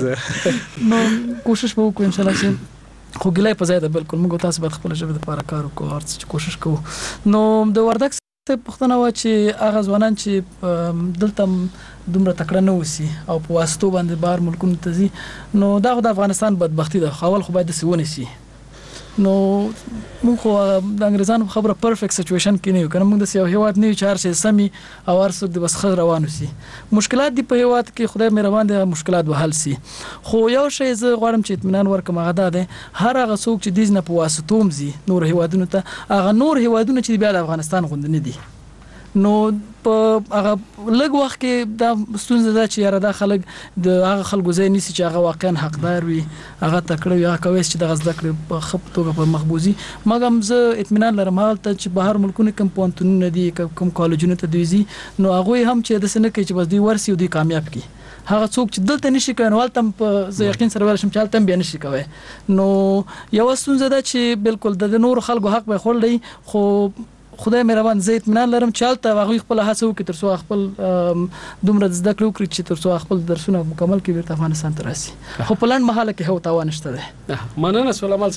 نو کوشش به وکړو ان شاء الله چې خو ګلای په زیاده بالکل موږ تاسو به خپل ژبه لپاره کار وکړو هر څه کوشش کوو. نو د وردک پښتنه و چې هغه ځوانان چې دلته دومره تکړه نه وسی او په واسطو باندې بار ملکونو ته ځي نو دا خو د افغانستان بدبختی ده. اول خو باید سونه سي نو موږ خو د انګريزانو خبره پرفیکټ سچويشن کې نه یو کنه موږ د سیاو هیواد نه چار شي سمي او ارسو د بس خبر روانو سي مشکلات دی په هیواد کې خدای مهربان دي مشکلات به حل سي. خو یو شی زه غواړم چې اطمینان ورکم هغه ده هر هغه څوک چې دیز نه په واسطوم زی نور هیوادونو ته هغه نور هیوادونو چې بیا د افغانستان غوند نه دي نو په هغه لږ وخت کې دا ستونزه ده چې یاره دا خلک د هغه خلکو ځای نیسي چې هغه واقعا حقدار وي هغه تکړه وي هغه کوي چې د غزدا کړ په خپ توګه په مخبوزي مګم زه اطمینان لرم حال ته چې بهر ملکونو کوم پونتونه دي کوم کالجونه ته دوی نو هغه هم چې د سنه کې چې بس دوی ورسي او دوی کامیاب کی هغه څوک چې دلته نشي کوي نو تم په زه یقین سره ورشم چې تم بیا نشي کوي. نو یو ستونزه ده چې بالکل د نور خلکو حق به خورلې خو خدای مهربان زه اطمینان لرم چې حالت هغه خپل هڅه وکړي تر څو خپل دومره زده کړو کړی چې تر څو خپل درسونه مکمل کړي ورته افغانستان ته راسي خو په لن محاله کې هو تاوان نشته ده. مننه سولمال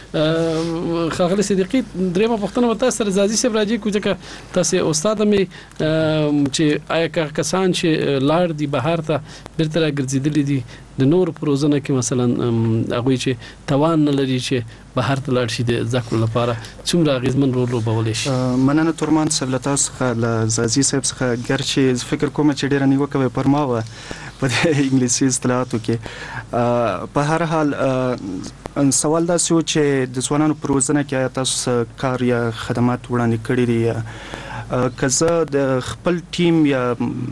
صاحب. خاغلی صدیقی درېمه پښتنه وتا سره زازي صاحب راځي کوجه تاسو استاد مې چې آیا کسان چې لار دی بهر ته بیرته راګرځیدل دي د نور پروژنه کې مثلا هغه چې توان نه لري چې بهر ته لاړ شي د ذکر لپاره څومره غیزمن رول لوبولی شي. مننه ترمان صاحب له تاسو څخه له زازي صاحب څخه ګرچې فکر کوم چې ډیر نیو کوي پر ما و په انګلیسي اصطلاحاتو کې په هر حال سوال دا سو چې د ځوانانو پروژنه کې تاسو کار یا خدمات وړاندې کړی دي کزه د خپل ټیم یا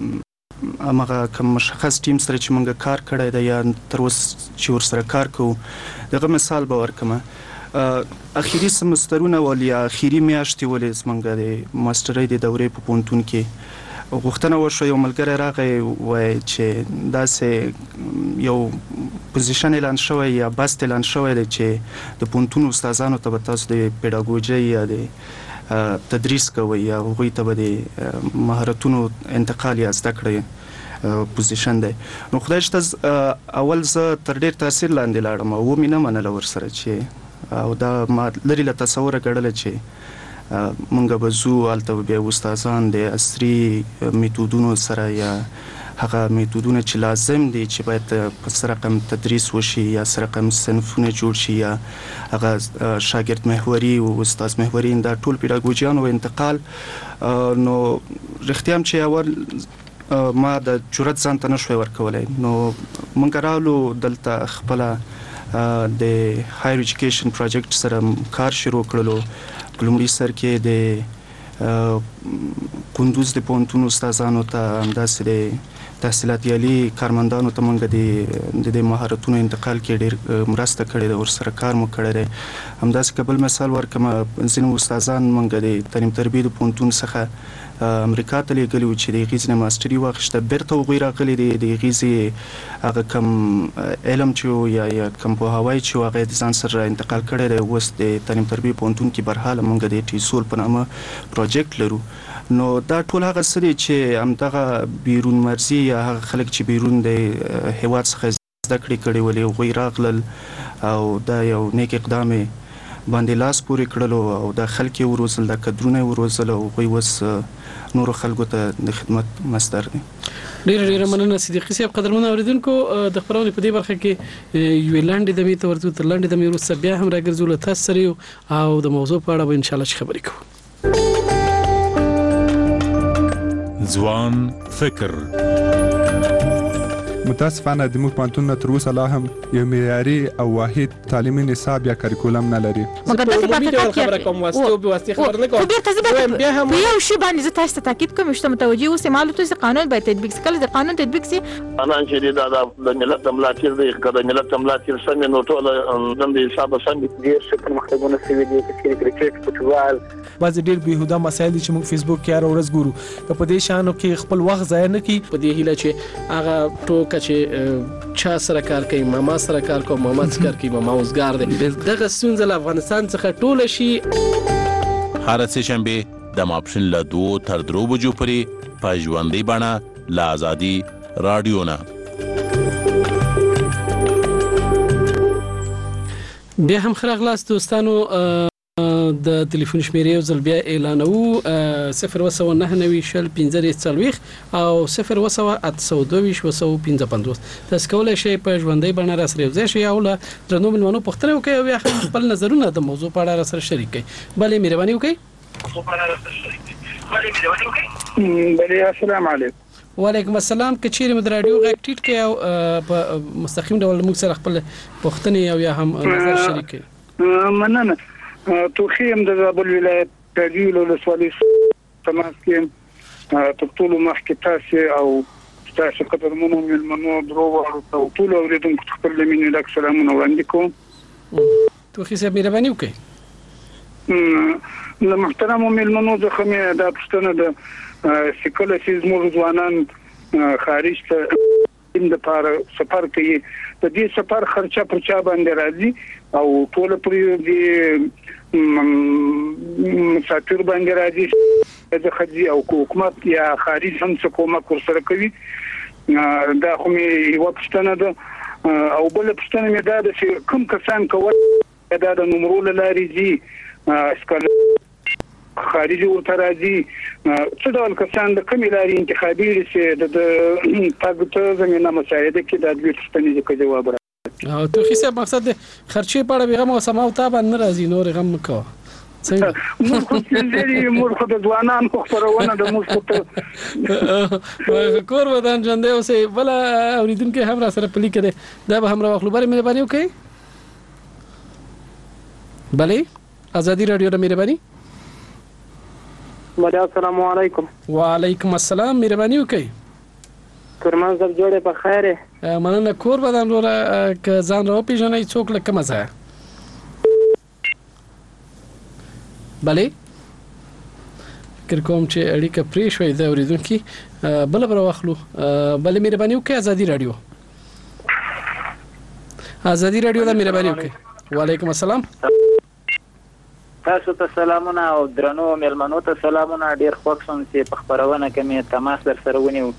امغه کوم مشخص ټیم سره چې مونږ کار کړی دی یا تر اوسه چې ور سره کار کوو دغه مثال به ورکم. اخیری سمسترونه ولیا اخیری میاشتې ولې زمونږ د ماسترۍ د دورې په پونتون کې غوښتنه وشو یو ملګری راغی وای چې داسې یو پوزیشن اعلان شوی یا بست اعلان شوی دی چې د پونتون استادانو ته به تاسو د پیډاګوژي یا د تدریس کوي یا هغوی ته به د مهارتونو انتقال یا زده کړې پوزیشن دی. نو خدای شته اول زه تر ډیر تاثیر لاندې لاړم او مې نه منله ورسره چې او دا ما لري له تصوره ګڼله چې مونږ به زو هلته بیا استادان د عصري میتودونو سره یا هغه میتودونه چې لازم دي چې باید په سره رقم تدریس وشي یا سره رقم صنفونه جوړ شي یا هغه شاګرد محوري او استاد محوري دا ټول پیډاګوژیانو انتقال نو رښتیا چې اول ما د جرأت ځان ته نشوي ورکولای نو مونږ راولو دلته خپل د هایر ایجوکیشن پروجیکټ سره کار شروع کړلو په لومړي سر کې د قندوز د پونتون استادانو ته همداسې د تحصیلات یالي کارمندانو ته موږ د د مهارتونو انتقال کې ډېر مرسته کړې ده، ورسره کار مو کړی دی. همداسې که بل مثال ورکړم، ځینې استادان موږ د تعلیم تربیې د پوهنتون څخه امریکا ته لیږلي وو چې د هغې ځینې ماسټري واخیسته، بیرته هغوی راغلي دي، د هغې ځې هغه کم علم چې و یا یا کم پوهاوی چې و هغه یې د ځان سره انتقال کړی دی. اوس د تعلیم تربیې پوهنتون کې برحاله موږ د ټیسول په نامه پروجیکټ لرو. نو دا ټول هغه څه دي چې همدغه بیرون مرزي یا هغه خلک چې بیرون د هیواد څخه زده کړې کړې ولې هغوی راغلل او دا یو نیک اقدام باندې لاس پورې کړلو او دا خلک یې وروزل، دا کدرونه یې وروزل او هغوی اوس نورو خلکو ته د خدمت مصدر دي. ډېره ډېره مننه صدیقي صاحب. قدرمن اوریدونکو، د خبرونې په دې برخه کې یوې لنډې دمې ته ورته تر لنډې دمې وروسته بیا هم راګرځو له تاسو سره او د موضوع په اړه به انشاءالله چې خبرې کوو. ځوان فکر. متاسفانه د موږ پوهنتونونه تر اوسه لا هم یو معیاري او واحد تعلیمي نصاب یا کریکولم نه لري. مګر داسې پاتې خبره کوم واسطه به واسطه خبر نه کوم. بیا هم یو شی باندې زه تاسو ته تاکید کوم چې متوجي اوسئ، معلومات چې قانون باید تطبیق شي. کله د قانون تطبیق شي انا چې دا د ملت ملاتیر دی، کله ملت ملاتیر سم نو ټول د حساب سم دي. ډیر څه مخکونه سوي دي چې کرکټ فوټبال بعض ډیر بهوده مسایل دي چې موږ فیسبوک کې هر ورځ ګورو. که په دې شانو کې خپل وخت ضایع نه کړي، په دې هیله چې هغه ټوکه چې چا سره کار کوي، ماما سره کار کوي، ماما سره کار کوي، ماما اوسګار دی، دغه ستونزه له افغانستان څخه ټوله شي. هر څه شنبه د ماپښین له دوه تر درو بجو پورې په ژوندۍ بڼه له آزادي رادیو نه. بیا هم ښه راغلاست دوستانو. د ټلیفون شمیرې یو ځل بیا اعلانوو: صفر وسوه نهه نوي شل پنځه څلوېښت او صفر وسوه اته سوه دوه ویشت وسوه پنځه پنځوس. تاسو کولی شئ په ژوندۍ بڼه راسره یوځای شئ او له درنو مېلمنو پوښتنې وکړئ او یا هم خپل نظرونه د موضوع په اړه راسره شریک کړئ. بلې مهرباني وکړئ. بلې السلام علیکم. وعلیکم السلام. که چیرې مو د راډیو غږ ټیټ کړئ او په مستقیم ډول موږ سره خپل پوښتنې او یا هم نظر شریک کړئ. مننه. توخیم د زابل ولایت تاجیل ولسوالۍ تماس کې تر ټولو مخکې تاسو او تاسو قدرمنو مېلمنو درو او ټول اوریدونکو خپل لمنې ډک سلامونه وړاندې کوم. توخی صاحب مهرباني وکړئ. له محترمو مېلمنو څخه مې دا پوښتنه ده چې کله چې زموږ ځوانان خارج ته د پاره سفر کوي، د دې سفر خرچه پر چا باندې راځي او ټول پرې دي مسافر باندې راځي د خځې او حکومت یا خارج هم څه کومک ورسره کوي. دا خو مې یو پوښتنه ده. او بل پوښتنه مې دا ده چې کوم کسان کوي دا د نمرو لاري دي اسکل خارجي ورته راځي، څه ډول کسان د کومې لارې انتخابي چې د تاګته زمينه مساعده کې د دې پوښتنې کې جواب راځي. او توخی صاحب مقصد خرچې په اړه به غو سماو تابع نه راځي، نور غم مکو څنګه مور خو دې مور خو د ځوانان خو خبرونه د مور ته کور ودان ژوندې اوسې بل اوریدونکو هم را سره پلی کړي. دا به هم راخلو بره مهرباني وکړئ. بلې آزادي رادیو د مهرباني. بله السلام علیکم. وعلیکم السلام. مهرباني وکړئ. کرمان صاحب جوړې په خیره. مننه. کور بدن وروره که ځان را وپېژنئ څوک له کومه ځایه. بلې فکر کوم چې اړیکه پرې شوې ده اورېدونکي. بله به راواخلو. بلې مهرباني وکړئ. آزادي رادیو. آزادي رادیو ته مهرباني وکړئ. وعلیکم السلام. تاسو ته سلامونه او درنو مېلمنو ته سلامونه. ډیر خوښ شوم چې په خبرونه کې مې تماس در سره ونیو.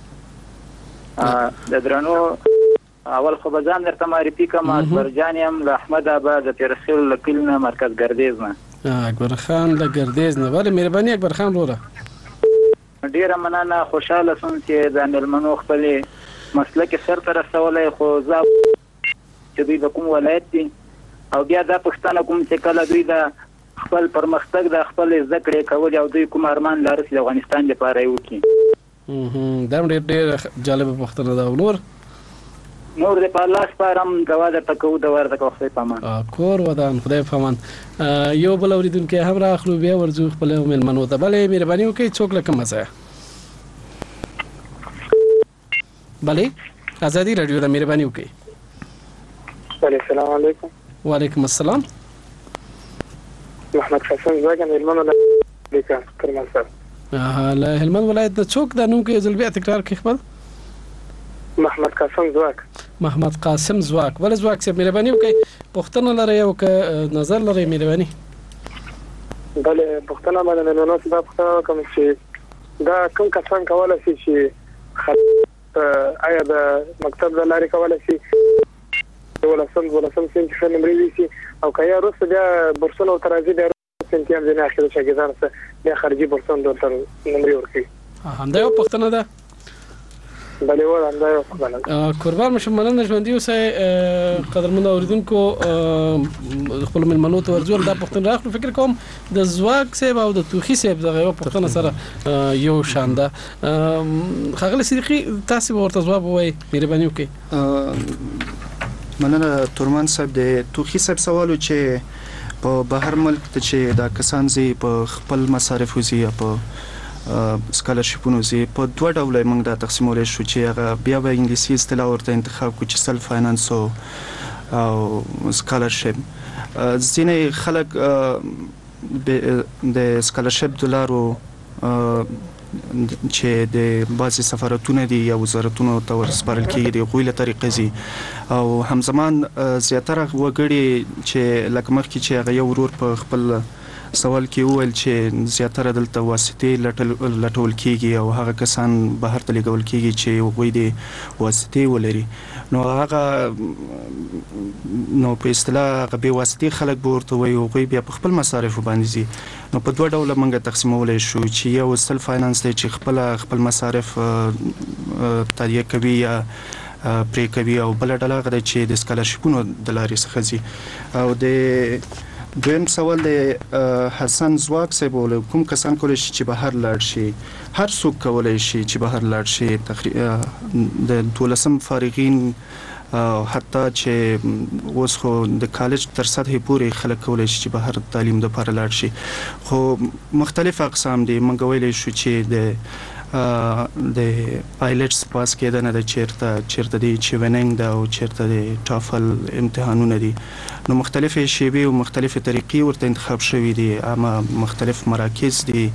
د درنو اول خو به ځان درته معرفي کوم. اکبر جان یم له احمد آباد د تیرخیل له کلي مرکز ګردیز نه. اکبر خان له ګردیز نه. ولې مهرباني اکبر خان وروره. ډیره مننه. خوشاله شوم چې د مېلمنو خپلې مسلکي سرته رسولی، خو زه چې دوی د کوم ولایت دي او بیا دا پوښتنه کوم چې کله دوی د خپل پرمختګ د خپل زده کړې کول او دوی کوم ارمان لري چې افغانستان لپاره وکړي. دا ډېر ډېر جالب پوښتنه ده. نور نور د په لاس پارم دوا د تکو د ورته کوخې پامان کور ودان خدای پامان. یو بل اوریدونکو هم راخلو بیا ورځو خپل مېلمنو ته. بلې مهرباني وکړئ څوک له کومه ځایه. بله ازادي رادیو د مهرباني وکي. بله السلام علیکم. وعلیکم السلام. محمد قاسم زواک د هلمند ولایت کرمل صاحب. اه له هلمند ولایت د څوک د نوم کې ځل بیا تکرار کې خپل؟ محمد قاسم زواک. محمد قاسم زواک. ول زواک صاحب مهرباني وکي پښتنه لري او که نظر لري مهرباني. بله پښتنه باندې نو نو دا پښتنه کوم چې دا کوم کسان کولای شي چې آیا د مکتب د لارې کولای شي ولسم ولسم سین چې نمرې وي او کیا روس بیا برسونه او ترازی بیا سنتیان د نه اخر شاګردان سره بیا خارجي برسون د نمرې ورکړي. همدا یو پښتنه ده. بله و همدا یو پښتنه. قربان مشم مننه ژوندۍ اوسئ قدرمن اوریدونکو خپل ملمنو ته ورزول دا پښتون راخلو فکر کوم د زواک صاحب او د توخي صاحب دغه یو پښتنه سره یو شان ده. خغل صدیقي تاسو ورته ځواب وایي مهرباني وکړئ. مننه تورمان صاحب د توخي صاحب سوالو چې په بهر ملک ته چې دا کسان زی په خپل مصارف وزي په سکالرشپونو زی په دوه ډول موږ دا تقسیمول شو چې هغه بیا به انګلیسي اصطلاح ورته انتخاب کو چې سلف فاینانس او سکالرشپ. ځینې خلک د سکالرشپ دلارو چې د بعضي سفارتونو دي یا وزارتونو ته ورسپارل کېږي د غوی له طریقې زی او همزمان زیاتره وګړي چې لکه مخکې چې هغه یو ورور په خپل سوال کې وویل چې زیاتره دلته واسطې لټول کېږي او هغه کسان بهر ته لېږل کېږي چې غوی د واسطې ولري نو هغه نو په اصطلاح هغه بې واسطې خلک به ورته وایي غوی بیا په خپل مصارفو باندې ځي. نو په دوه ډوله موږ تقسیمولی شو چې یو سلف فاینانس دی چې خپل خپل مصارف تادیه کوي یا پرې کوي او بله ډله هغه دی چې د سکالرشپونو د لارې څخه ځي. او د دویم سوال د حسن زواک صاحب ول کوم کسان کولای شي چې بهر لاړ شي. هر څوک کولای شي چې بهر لاړ شي تقریبا د دولسم فارغین او حتی چې اوس خو د کالج تر سطح پورې خلک کولای شي چې بهر تعلیم د لپاره لاړ شي خو مختلف اقسام دي. موږ ویلی شو چې د د آیلټس پاس کېدنه د چیرته چیرته دی چې وننګ دا او چیرته د ټافل امتحانونه دي نو مختلفې شیبې او مختلفې طریقې ورته انتخاب شوي دي اما مختلف مراکز دي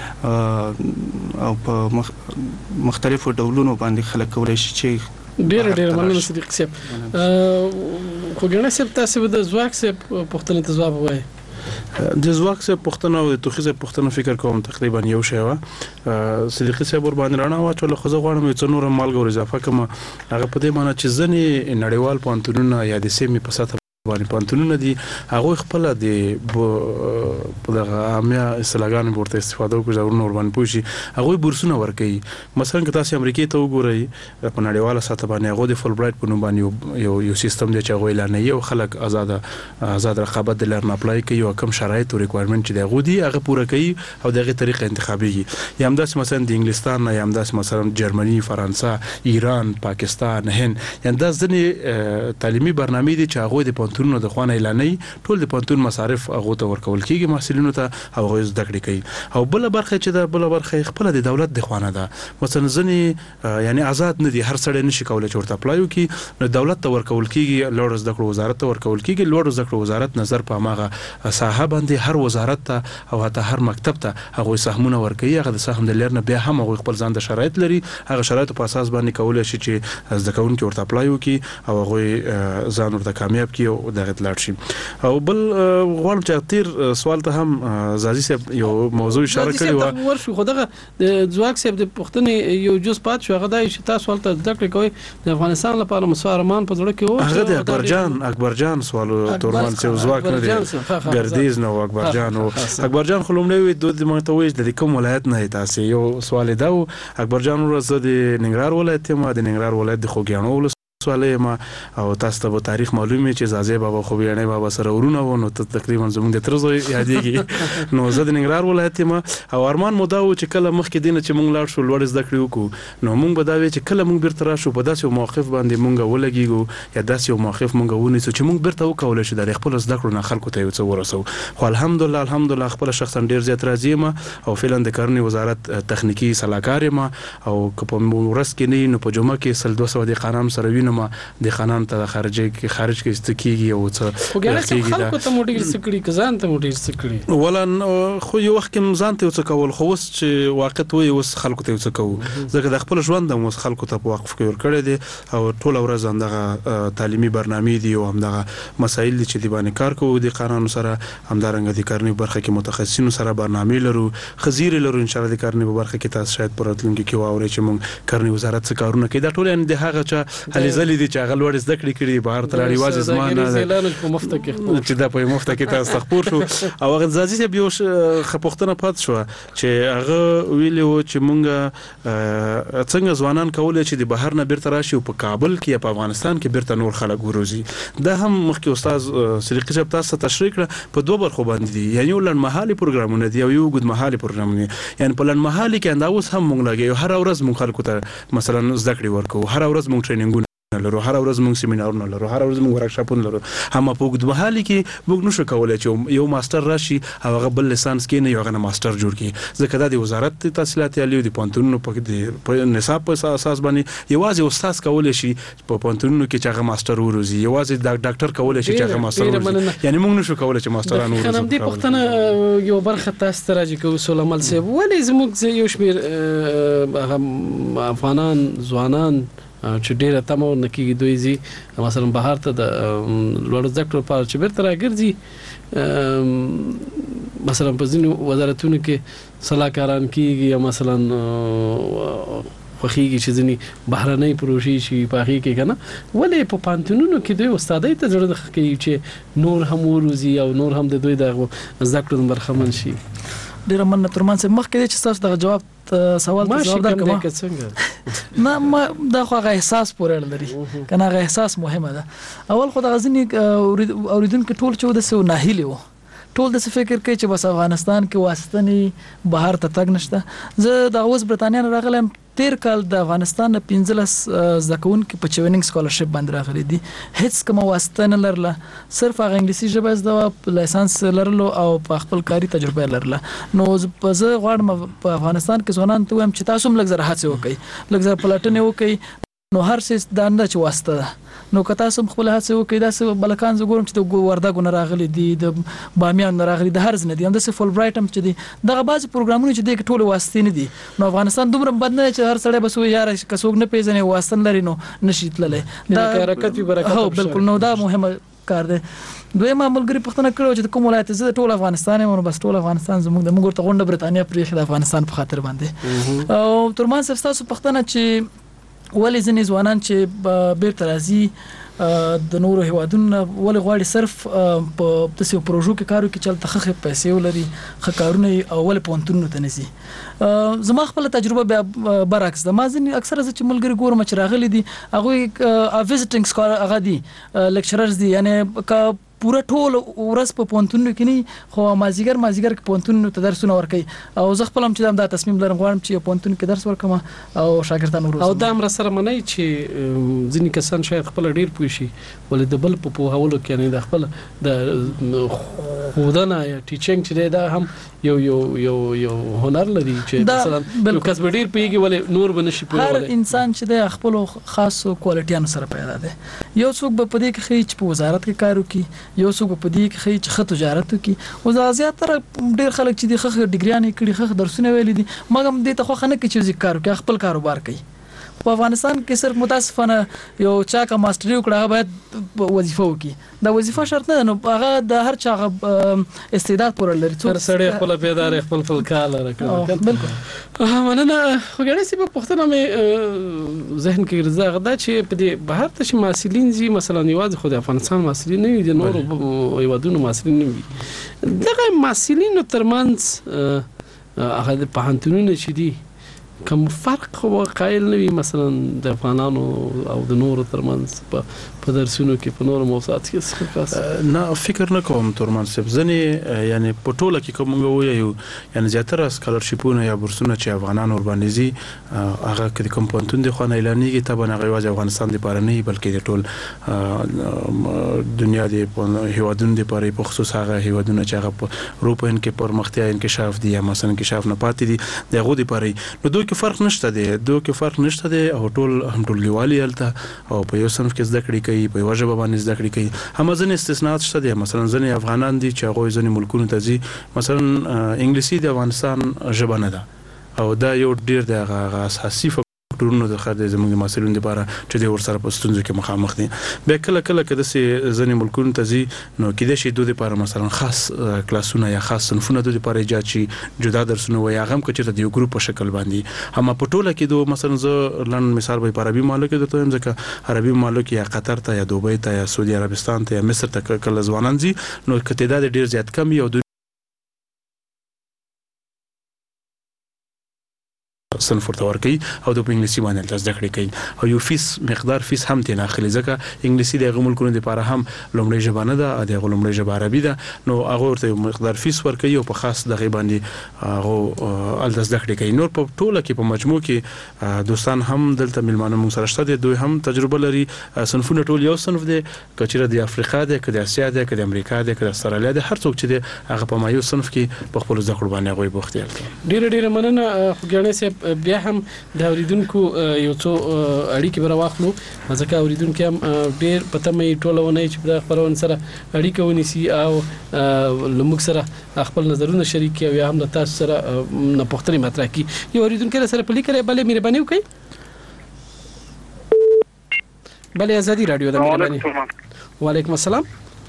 او په مختلفو ډولونو باندې خلک کولای شي چې ډېر ډېر مننه صدیق صاحب. خو ګڼه صاحب تاسو د زواک صاحب پوښتنې ته ځواب وایي. د زواک صاحب پوښتنه او د توخي صاحب پوښتنه فکر کوم تقریبا یو شی و. صدیقي صاحب ور باندې رانه واچول خو زه غواړم یو څه نور مالګه ور اضافه کوم. هغه په دې معنی چې ځنې نړیوال پوهنتونونه یا د سیمې په سطح باندې پوهنتونونه دي هغه خپل د په دغه عامه اصطلاحګانو ورته استفاده کوي ضرور نور باندې پوښي هغه بورسونه ورکوي. مثلا که تاسو امریکای ته وګورئ په نړیواله سطح باندې هغه د فول برایټ په نوم باندې یو یو سیستم دی چې هغه اعلان یو خلک آزاد آزاد رقابت د لرن اپلای کوي او کوم شرایط او ریکوایرمنت چې دغه دي هغه پوره کوي او دغه طریقه انتخابي یا هم داس مثلا د انګلستان یا هم داس مثلا جرمني فرانسه ایران پاکستان هند یا داس ځنې تعلیمي برنامه دي چې هغه د پونتونو د خوانه اعلاني ټول د پونتون مصارف هغه ته ورکول کیږي محصلینو ته او هغه زده کړې کوي او بل برخه چې د بل برخه خپل د دولت د خوانه ده مثلا ځنې یعنی آزاد نه دي هر سړی نشي کولای چې ورته اپلای وکړي نو دولت ته ورکول کیږي لوړ زده کړو وزارت ته ورکول کیږي لوړ زده کړو وزارت نظر په ماغه ساحه باندې هر وزارت ته او حتی هر مکتب ته هغه سهمونه ورکوي هغه د سهم د لرنه بیا هم هغه خپل ځان د شرایط لري هغه شرایط په اساس باندې کولای شي چې زده کوونکي ورته اپلای وکړي او هغه ځان ورته کامیاب کړي او دغه تلاړ شي. او بل غواړم چې تیر سوال ته هم زازي صاحب یو موضوع اشاره کړې و ورشو خو دغه د ځواک صاحب د پښتنې یو جز پات شو هغه د تاسو سوال ته ذکر کوي د افغانستان لپاره مسوارمان په ځړه کې و هغه د اکبر جان اکبر جان سوال تورمان چې ځواک نه دی ګردیز نو اکبر جان او اکبر جان خلومنوي د مونته وې د کوم ولایت نه تاسو یو سوال دا اکبر جان ورزه د ننګرهار ولایت ما د ننګرهار ولایت د خوګیانو سواله ما او تاسو ته تاریخ معلومه چې زازه بابا خو بیانې بابا سره ورونه و نو تقریبا زموږ د ترزو یادېږي نو زه د ننګرهار ولایت ما او ارمان مو دا و چې کله مخکې دینه چې مونږ لاړ شو لوړ زده کړې وکړو نو مونږ به دا وی چې کله مونږ بیرته راشو په داسې موقف باندې مونږ ولګیږو یا داسې موقف مونږ ونیسو چې مونږ بیرته وکول شو د خپل زده کړو نه خلکو ته یو څه ورسو خو الحمدلله الحمدلله خپل شخصا ډیر زیات راضی ما او فعلا د کارنی وزارت تخنیکی صلاحکار ما او په ورس کې نه نو په جمعه کې سل دوه سوه د قانون سره وینم د قانون ته خارجي کې خارج کې استکیږي او څه وګورئ خلکو ته موډیر سکړي کزان ته موډیر سکړي ولن خو یو وخت کې ځان ته څه کول خو اوس چې واقعیت وي اوس خلکو ته څه کوو ځکه د خپل ژوند د اوس خلکو ته په وقف کې ور کړی دي او ټول ورځ همدغه تعلیمي برنامې دي او همدغه مسایل دي چې دی باندې کار کوو د قانون سره همدارنګه د کارنی برخه کې متخصصینو سره برنامې لرو خزیر لرو ان شاء الله د کارنی برخه کې تاسو شاید پراتلونکي کې واوري چې موږ کارنی وزارت څخه کارونه کوي دا ټول ان د هغه چې هلي زلي دي چې هغه لوړ زده کړې کړي بهر تلړی واځي زمانه چې دا په مفته کې تاسو خبر شو او هغه ځاځي بیا خپوختنه پات شو چې هغه ویلو چې مونږ څنګه ځوانان کولای چې د بهر نه بیرته راشي په کابل کې یا په افغانستان کې بیرته نور خلک وروزي دا هم مخکې استاد صدیقي صاحب تاسو تشریح کړ په دوه برخو باندې دي یعنی لن مهالي پروګرامونه دي او یو ګد مهالي پروګرامونه یعنی په لن مهالي کې انداوس هم مونږ لګي هر ورځ مونږ خلکو ته مثلا زده کړې ورکو هر ورځ مونږ ټریننګونه لرو هر ورځ موږ سیمینارونه لرو هر ورځ موږ ورکشاپونه لرو هم په وګد محلي کې موږ نشو کولای چې یو ماستر راشي او هغه بل لیسانس کې نه یو غنه ماستر جوړ کړي ځکه دا د وزارت تحصیلات عالی او د پونتونو په نصاب په اساس باندې یوازې استاد کولای شي په پونتونو کې چې هغه ماستر وروزي یوازې د ډاکټر کولای شي چې هغه ماستر وروزي یعنی موږ نشو کولای چې ماسترانو وروزي خنم دې پښتنه یو برخه تاسو ته راځي کو اصول عمل سه ولې زموږ یو شمیر افغانان ځوانان چې ډیره تمو نکیږي دوی زی مثلا بهر ته د لوړ ذکر په چې بیرته راګرځي مثلا په ځینو وزارتونو کې صلاحکاران کیږي یا مثلا خوخیږي چې ځینی بهرنۍ پروژې شي پاخي کې کنه ولې په پانتونونو کې دوی استادای ته ضرورت کوي چې نور هم وروزي او نور هم د دوی د ذکر برخمن شي ډیر من ترمان سه مخکې چې تاسو د جواب سوال ته جواب درکوم ما ما دا خو غو احساس پورې لري کنه غو احساس مهمه ده اول خو د غزنی اوریدونکو ټول چې د سو ناهیلی وو ټول د فکر کوي چې بس افغانستان کې واسطنی بهر ته تګ نشته زه د اوس برتانیا راغلم تیر کال د افغانستان پنځلس زکون کې په چویننګ سکالرشپ باندې راغلي دي هیڅ کوم واسطه نه لرله صرف هغه انګلیسي ژبه زده لایسنس لرلو او په خپل کاری تجربه لرله نو زه غواړم په افغانستان کې ځوانان ته وایم چې تاسو هم لږ زره هڅه وکړئ لږ زره پلاتنه وکړئ نو هر څه د انده چې واسطه ده نو که تاسو خپل هڅه وکړئ دا څه بلکان زګورم چې د وردګو نه راغلي دي د بامیان نه راغلي د هر ځنه دي هم د فول برایټ هم چې دي دغه بعض پروګرامونه چې د ټولو واسطې نه دي نو افغانستان دومره بد نه چې هر سړی بس یار کڅوګ نه پیژنې واسطن لري نو نشي تللی دا حرکت به برکت هو بالکل نو دا مهمه کار دی دوی معمولګری پښتنه کړو چې کوم ولایت زه ټول افغانستان یم نو بس ټول افغانستان زموږ د موږ ته غونډه برتانیا پرې د افغانستان په خاطر باندې او ترمان صرف تاسو پښتنه چې ولې ځنې ځوانان چې بیرته راځي د نورو هیوادونو ولې غواړي صرف په تاسو پروژو کې کارو کې چلته خخه پیسې ولري خکارونه او ولې پونتونو ته نسی زما خپل تجربه به برعکس ده ما ځنې اکثره چې ملګری ګورم چې راغلي دي هغه ویزټینګ سکار هغه دي لیکچررز دي یعنی پورا ټول ورځ په پونتونو کې نه خو مازیګر مازیګر کې پونتونو ته درسونه ورکي او زه خپل هم چې دا تصمیم لرم غواړم چې پونتونو کې درس ورکم او شاګردانو روزم او دا امر سره منای چې ځینې کسان شاید خپل ډیر پوي شي ولې د بل په پوهولو کې نه د خپل د خودانه یا ټیچینګ چې دا هم یو یو یو یو هنر لري چې مثلا یو کس ډیر پیږي ولې نور بنشي پوي هر انسان چې د خپل خاص کوالټیانو سره پیدا ده یو څوک په دې کې خې چې په وزارت کې کار وکي یو څوک په دې کې خې چې خط تجارت وکي او زیات تر ډیر خلک چې د خخ ډیګریانې کړي خخ درسونه ویل دي مګم دې ته خو خنه کې چې کار کوي خپل کاروبار کوي په افغانستان کې صرف متاسفانه یو چا کا ماستری وکړه باید وظیفه وکي دا وظیفه شرط نه نو هغه د هر چا استعداد پر لري هر سړی خپل پیدار خپل خپل کال راکړي بالکل مننه خو ګړې سی په پښتنه مې ذهن کې ګرځا غدا چې په دې بهر ته چې ماسلین زی مثلا یوازې خو د افغانستان ماسلین نه دي نور یوادونو ماسلین نه وي دغه ماسلین ترمنځ هغه په هانتونو چې دي کوم فرق قایل نه وي مثلا د افغانانو او د نورو ترمنځ په درسونو کې په نورو موضوعات کې نه فکر نه کوم تورمان صاحب ځنې یعنی په ټوله کې کوم وایو یعنی زیاتره سکالرشیپونه یا بورسونه چې افغانان اوربانیزي هغه کې کوم پونتون د خوانه اعلانېږي ته به هغه واځي افغانستان لپاره نه بلکې د ټول دنیا د هیوادونو لپاره په خصوص هغه هیوادونه چې هغه په اروپا کې پرمختیا انکشاف دي یا مثلا انکشاف نه پاتې دي دغه لپاره نو دوی کې فرق نشته دی دوی کې فرق نشته دی او ټول هم ټولګیوالي هلته او په یو صنف کې زده کړې کوي په یو ژبه باندې زده کړې کوي هم ځینې استثناءات شته دي مثلا ځینې افغانان دي چې هغه ځینې ملکونو ته ځي مثلا انګلیسي د افغانستان ژبه نه ده او دا یو ډیر د اساسي ټورونو د خاطر زموږ مسؤلین لپاره چې د ورسره په ستونزو کې مخامخ دي به کله کله کده سي ځنې ملکونو ته ځي نو کېده شي دوی لپاره مثلا خاص کلاسونه یا خاص صنفونه دوی لپاره ایجاد شي جدا درسونه وي هغه هم کچې د یو ګروپ په شکل باندې هم په ټوله کې دوی مثلا زه لن مثال به عربي ممالک ته هم ځکه عربي ممالک یا قطر ته یا دوبۍ ته یا سعودي عربستان ته یا مصر ته کله ځوانان ځي نو تعداد ډیر زیات کم یو صنف ورته ورکوي او د انګلیسي باندې زده کړې کوي او یو فیس مقدار فیس هم تینا اخلي ځکه انګلیسي د غمل کولو لپاره هم لومړی ژبه نه ده د لومړی ژبه عربي ده نو هغه ورته یو مقدار فیس ورکوي او په خاص دغه باندې هغه ال زده کړې کوي نور په ټوله کې په مجموع کې دوستان هم دلته ملمانه مون سره شته دوی هم تجربه لري صنفونه ټول یو صنف دي کچېره د افریقا ده کده اسیا ده کده امریکا ده کده استرالیا ده هر څوک چې ده هغه په مایو صنف کې په خپل زده کړو باندې غوي بوختي ډیر ډیر مننه خوګانې سه بیا هم د اوریدونکو یو څو اړیکې بر واخلو ځکه اوریدونکو هم ډیر پته مې ټولونه چې د خبرون سره اړیکه ونیسي او لمک سره خپل نظرونه شریک او یا هم تاسو سره نه پوښتنه مطرح کی یو اوریدونکو سره په لیکره بلې مهرباني وکړئ بلې ازادي رادیو د مهرباني وعلیکم السلام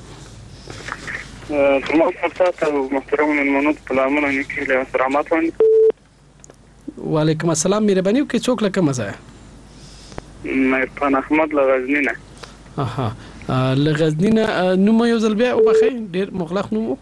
تمام تاسو محترم المنوط په لامل نه کې له سلامات وانه وعلیکم السلام مهرباني وکړئ څوک لکه مزه عرفان احمد لغزنی نه اها لغزنی نه نو مې یو ځل بیا وبخي ډیر مغلق نو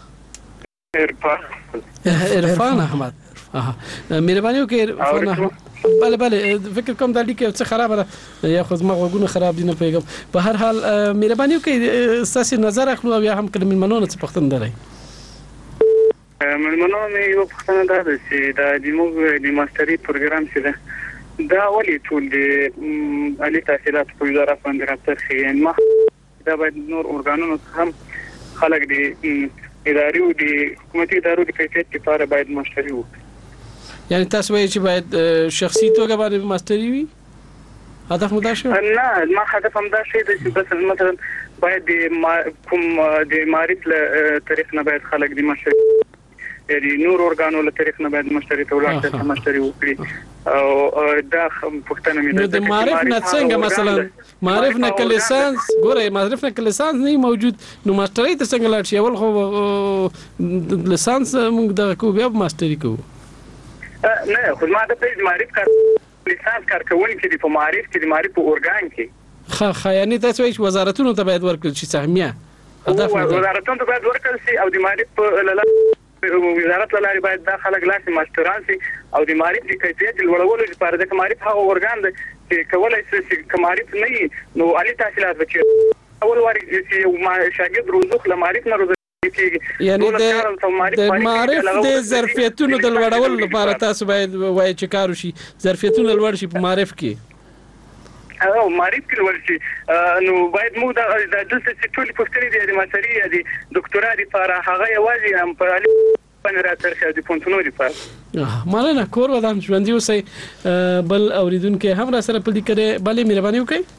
عرفان عرفان احمد اها مهرباني وکړئ عرفان احمد بله بله فکر کوم د لیک څه خراب ده یا خو زما غوګونه خراب دي نه پیغام په هر حال مهرباني وکړئ تاسو نظر اخلو یا هم کله منونه څه پختن درای ملمنو مې یو پښتنه ده چې دا د موږ د ماستري پروګرام څه ده دا ولې ټول د علي تحصیلات په وزارت باندې راځي ما دا باید نور اورګانونو هم خلک د اداري او د حکومتي ادارو د کیفیت لپاره باید ماستري وکړي یعنی تاسو وایئ چې باید شخصي توګه باندې ماستري وي هدف مو دا شو نه ما هدف هم دا شي چې بس مثلا باید د کوم د معرفت له طریق نه باید خلک د ماستري یعنی نور اورګانو له طریق نه باید مشتری ته ولاړ شي مشتری وکړي او دا پښتنه مې نو د معرف نه څنګه مثلا معرف نه کلیسانس ګوره معرف نه کلیسانس نه موجود نو مشتری ته څنګه لاړ شي اول خو لیسانس موږ د کو بیا مشتری کو نه خو ما د پیج معرف کار لیسانس کارکونکي د په معرف کې د معرف اورګان کې خا خا یعنی تاسو هیڅ وزارتونو ته باید ورکړل شي سهمیه هدف وزارتونو ته باید ورکړل شي او د معرف وزارت لاري باید دا خلک لاسي ماستران سي او د معرفت د کیفیت لوړولو لپاره د معرفت هغه اورګان دی چې کولای شي چې معرفت نه نو علي تحصیلات وکړي اول واري چې شاګرد روزخ له معرفت نه روزي یعنی د معرفت د ظرفیتونو د لوړولو لپاره تاسو باید وایي چې کار وشي ظرفیتونه لوړ شي په معرفت کې او معرفت کې ورشي نو باید موږ د دلته چې ټول پښتني دي د ماستري دي ډاکټورا لپاره هغه یوازې هم په علي باندې راځي د پونتونو لپاره مالنه کور ودان ژوندۍ اوسئ بل اوریدونکو هم را سره په لیکره بلې مهرباني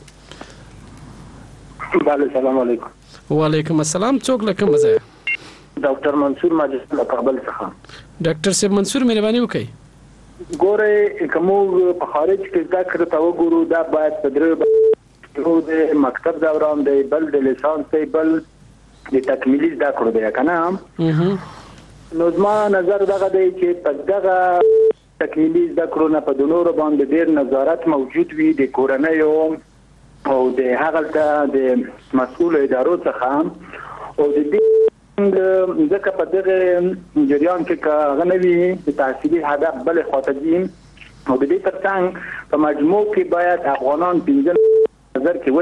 وکړئ بله سلام علیکم وعلیکم السلام څوک لکه مزه ډاکټر منصور ماجد له کابل څخه ډاکټر صاحب منصور مهرباني وکړئ ګوره کوم په خارج کې دا کړه تا وګورو دا باید په درو د مکتب دوران دی بل د لیسانس دی بل د تکمیلي دا کړو دی کنه نو زما نظر دغه دی چې په دغه تکمیلي دا کړو نه په دونور باندې ډیر نظارت موجود وي د کورنۍ او د هغه د مسؤل ادارو څخه او د ځکه په دغه جریان کې غنوي د تحصیلي هدف بل خاطرین او د دې ترڅنګ په مجموع کې باید افغانان پنځه نظر کې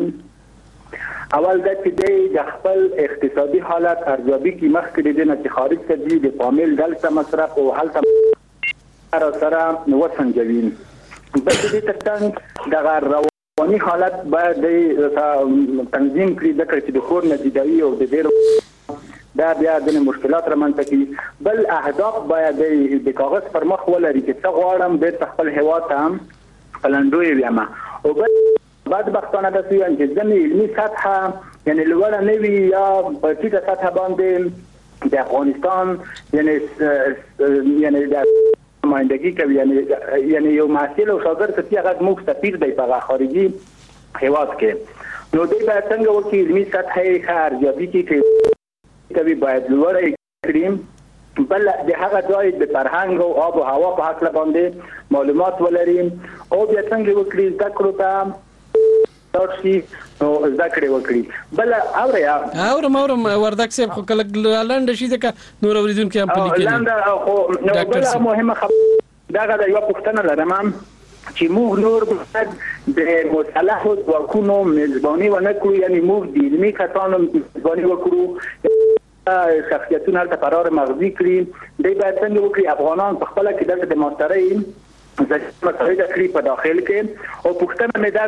ونیسي. اول دا چې د خپل اقتصادي حالت ارزیابي کې مخکې د نه چې خارج ته دي د پامل دلته مصرف او هلته سره سره وسنجوي. بل دې ترڅنګ د رواني حالت باید تنظیم کړي د کړي د کور نه جدایي او د ډیر دا بیا د مشکلات رامنځته کوي. بل اهداف باید د کاغذ پر مخ ولري چې څه غواړم د خپل هیواد ته پلانډوي ویم او بل بعد بختانه د سوي چې ځنې علمي سطحه یعنی لوړه نه وي یا په ټیټه سطحه باندې د افغانستان یعنی یعنی د نمائندګي کوي یعنی یعنی یو محصل او شاګرد چې هغه موږ سفیر دی په خارجي هیواد کې نو دوی باید څنګه وکړي علمي سطحه ښه ارزیابي کړي کوي باید لوړه کړي. بل د هغه ځای د فرهنګ او آب او هوا په حق باندې معلومات ولري او بیا څنګه وکړي زده کړو ته تاسو نو زده کړې وکړي. بل اوریا اورم اورم وردک صاحب خو کله لاند شي ځکه نور اوریدونکو هم پلی کړي لاند خو نو بل مهمه خبره دا غدا یو پښتنه لرم چې موږ نور د مصالحو ځواکونو میزباني ونه کړو یعنی موږ د علمي کسانو میزباني وکړو شخصیتونه ته قرار مغزي کړی. دوی باید څنګه وکړي افغانان په خپل کې دغه د ماسترۍ ځکه مسایل کړی په داخل کې او پښتنه مې دا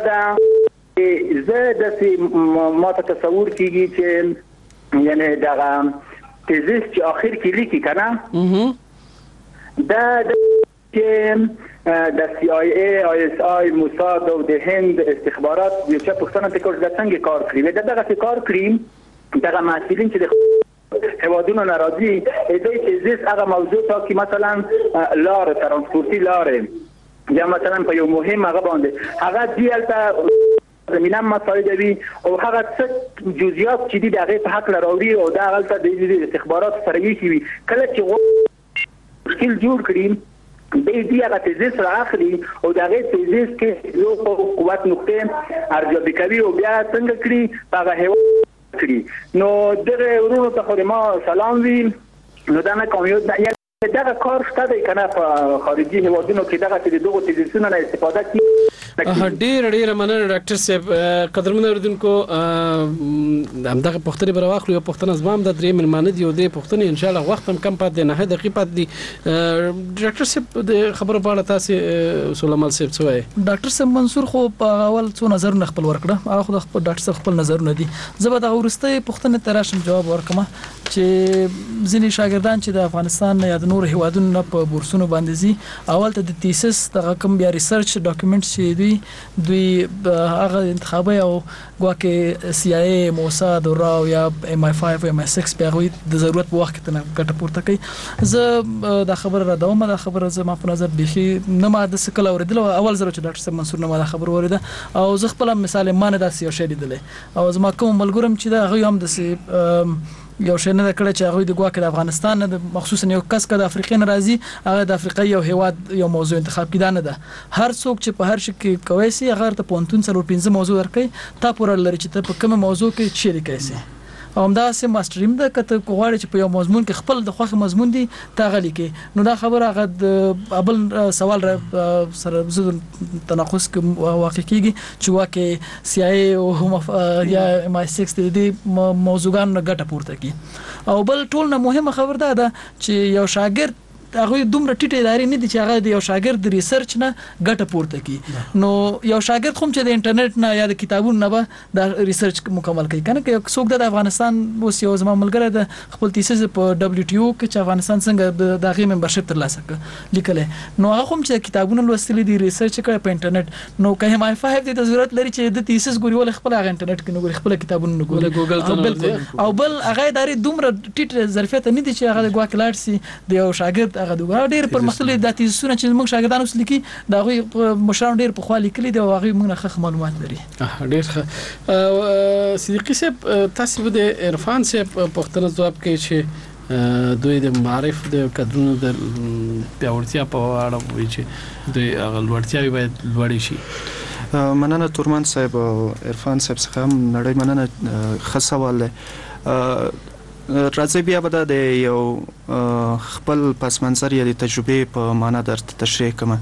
ده زه د ما ته تصور کیږي چې یعنی دغه تیزیس چې اخر کې لیکي کنه دا چې د سی آی ای آی اس آی موساد او د هند استخبارات د چې پښتنه ته کوم څنګه کار کړی دا دغه کار کړی دغه مسئولین چې د هوادونو ناراضي دې چې زیس هغه موضوع تا کې مثلا لار ترانسپورتي لار یا مثلا په یو مهم هغه باندې هغه دیالته زمينه مسایل دی او هغه څه جزئیات چې دي دغه په حق لراوي او دا غلطه د استخبارات سره یې وي کله چې مشکل جوړ کړي د دې هغه تیزیس راخلي او دغه تیزیس کې یو قوت نقطه ارزیابي کوي او بیا څنګه کړي هغه هوا کړي نو دغه ورونو ته خو ما سلام وی نو دا نه کوم یو دغه کار شته کنه په خارجي هیوادونو کې دغه چې دغه تیزیسونه نه استفاده کوي. ډیر ډیر مننه ډاکټر صاحب. قدرمن اوریدونکو همدغه پوښتنې به راواخلو. یو پوښتنه زمام د درې ملمانه دی او د پوښتنې ان شاء الله وخت هم کم پات دی نه دقیقه پات دی. ډاکټر صاحب د خبرو په اړه تاسو سليمان صاحب څه وایي؟ ډاکټر صاحب منصور خو په اول څو نظرونه خپل ورکړه هغه خو خپل ډاکټر صاحب خپل نظرونه دي. زه به د ورسته پوښتنې تراشم جواب ورکم چې ځینې شاګردان چې د افغانستان یا د نور هیوادونو په بورسونو باندې زی اول ته د تیسس د کوم بیا ریسرچ ډاکومنټس چې دوی دوی هغه انتخابي او ګواکې سی آی ای موساد او راو یا ام آی پنځه ام آی شش په هغه د ضرورت په وخت کې نه ګټه پورته کوي. زه د خبره را دومره د خبره زما په نظر بيخي نه ما د سکل اوریدل اول زره چې ډاکټر صاحب منصور نه ما د خبر اوریده او زه خپل مثال مانه داسې یو شی لیدل او زما کوم ملګرم چې دا هغه هم د یو شی نه کړی چې هغه د ګواکې د افغانستان نه مخصوصا یو کس که د افریقا نه راځي هغه د افریقا یو هیواد یو موضوع انتخاب کړي نه ده. هر څوک چې په هر شي کې کوي سي هغه ته پونتون سره پنځه موضوع ورکړي تا پور لري چې ته په کوم موضوع کې شریک کیسي او همدا سه ماستریم ده کته کوغاړي چې په یو مضمون کې خپل د خوخه مضمون دي تاغلی کې نو دا خبره هغه د ابل سوال سره زو تناقض کې واقع کیږي چې واکه سی آی او یا ام آی شش دي موضوعان ګټه پورته کی او بل ټول نه مهمه خبر ده چې یو شاګرد هغه دومره ټیټه ادارې نه دي چې هغه د یو شاګرد ریسرچ نه ګټه پورته کی نو یو شاګرد کوم چې د انټرنیټ نه یا د کتابونو نه به د ریسرچ مکمل کوي کنه که څوک د افغانستان اوس یو زما ملګری د خپل تیسیس په دبليو ټي او کې چې افغانستان څنګه د هغه ممبرشپ ترلاسه کړ لیکل نو هغه کوم چې کتابونه لوستل دي ریسرچ کړي په انټرنیټ نو که ما فایف د ضرورت لري چې د تیسیس ګوري ول خپل هغه انټرنیټ کې نو ګوري خپل کتابونه ګوري ګوګل او بل هغه ادارې دومره ټیټه ظرفیت نه دي چې هغه د ګواکلار سي د یو شاګرد هغه دغه ډیر پر مسلې د تیزونه چې موږ شاګردانو سره لیکي دا غوي مشران ډیر په خوا لیکلي دی او هغه موږ نه معلومات لري. ډیر ښه. صدیقي صاحب تاسو د عرفان صاحب پوښتنه ځواب کوي چې دوی د معرف د کډونو د پیاوړتیا په اړه وایي چې دوی هغه لوړتیاوي باید لوړې شي. مننه تورمان صاحب او عرفان صاحب څخه نړۍ مننه ښه سوال دی. راځي بیا به د یو خپل پس منظر یا د تجربه په معنا درته تشریح کوم.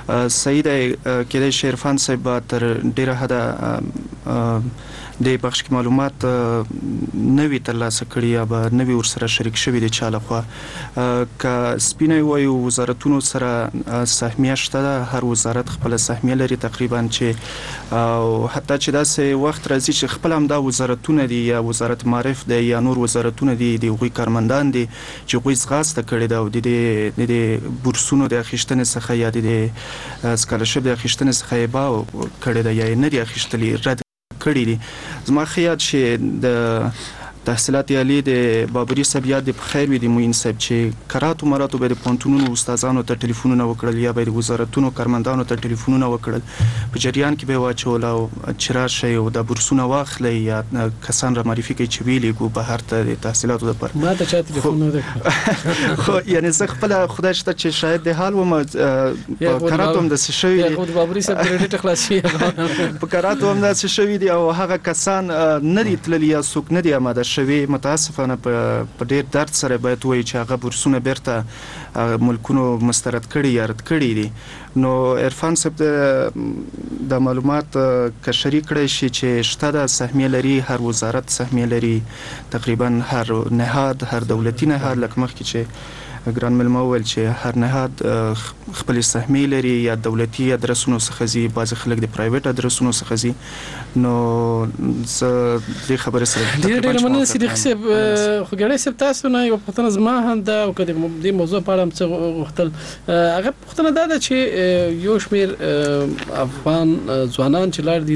صحیح دی کېدای شي عرفان صاحب تر ډیره حده د بخش کې معلومات نوی ترلاسه کړي یا به نوی ورسره شریک شوي د چا لخوا که سپینه وایو وزارتونو سره سهمیه شته ده هر وزارت خپله سهمیه لري تقریبا چې او حتی چې داسې وخت راځي چې خپل همدا وزارتونه دي یا وزارت معارف دی یا نور وزارتونه دي د هغوی کارمندان دي چې هغوی ځغاسته کړې ده او د دې بورسونو د اخیستنې څخه یا د سکالرشپ د اخیستنې څخه یې با کړې ده یا یې نه دي اخیستلي رد کړی دي. زما خیال چې د تحصیلات عالی د بابري صاحب یاد په خیر وي د موین صاحب چې کراتو مراتو به د پونتونونو استادانو ته ټلیفونونه وکړل یا به د وزارتونو کارمندانو ته ټلیفونونه وکړل په جریان کې به واچول او چې راشئ او د بورسونه واخلئ یا کسان را معرفي کوي چې ویلې ګو بهر ته د تحصیلاتو دپاره ما ته چا ټلیفون نه وکړ خو یعنې زه خپله خدای شته چې شاید د حال وم په کراتو هم داسې شوي دي د بابري صاحب کریډټ خلاص شي په کراتو هم داسې شوي دي او هغه کسان نه دي تللي یا څوک نه دي آماده شوي متاسفانه په ډیر درد سره باید وایي چې هغه بورسونه بیرته ملکونو مسترد کړي یا رد کړي دي. نو عرفان صاحب د معلومات که شریک کړی شي چې شته د سهمیه لري هر وزارت سهمیه لري تقریبا هر نهاد هر دولتي نهاد لکه مخکې چې ګران ملما وویل چې هر نهاد خپلې سهمیې لري یا دولتي ادرسونو څخه ځي بعضې خلک د پرایویټ ادرسونو څخه ځي. نو زه دې خبرې سره ډېره ډېره مننه صدیق صاحب. خو ګړی صاحب تاسو نه یوه پوښتنه زما هم ده او که د دې موضوع په اړه هم څه غوښتل هغه پوښتنه دا ده چې یو شمېر افغان ځوانان چې لاړ دي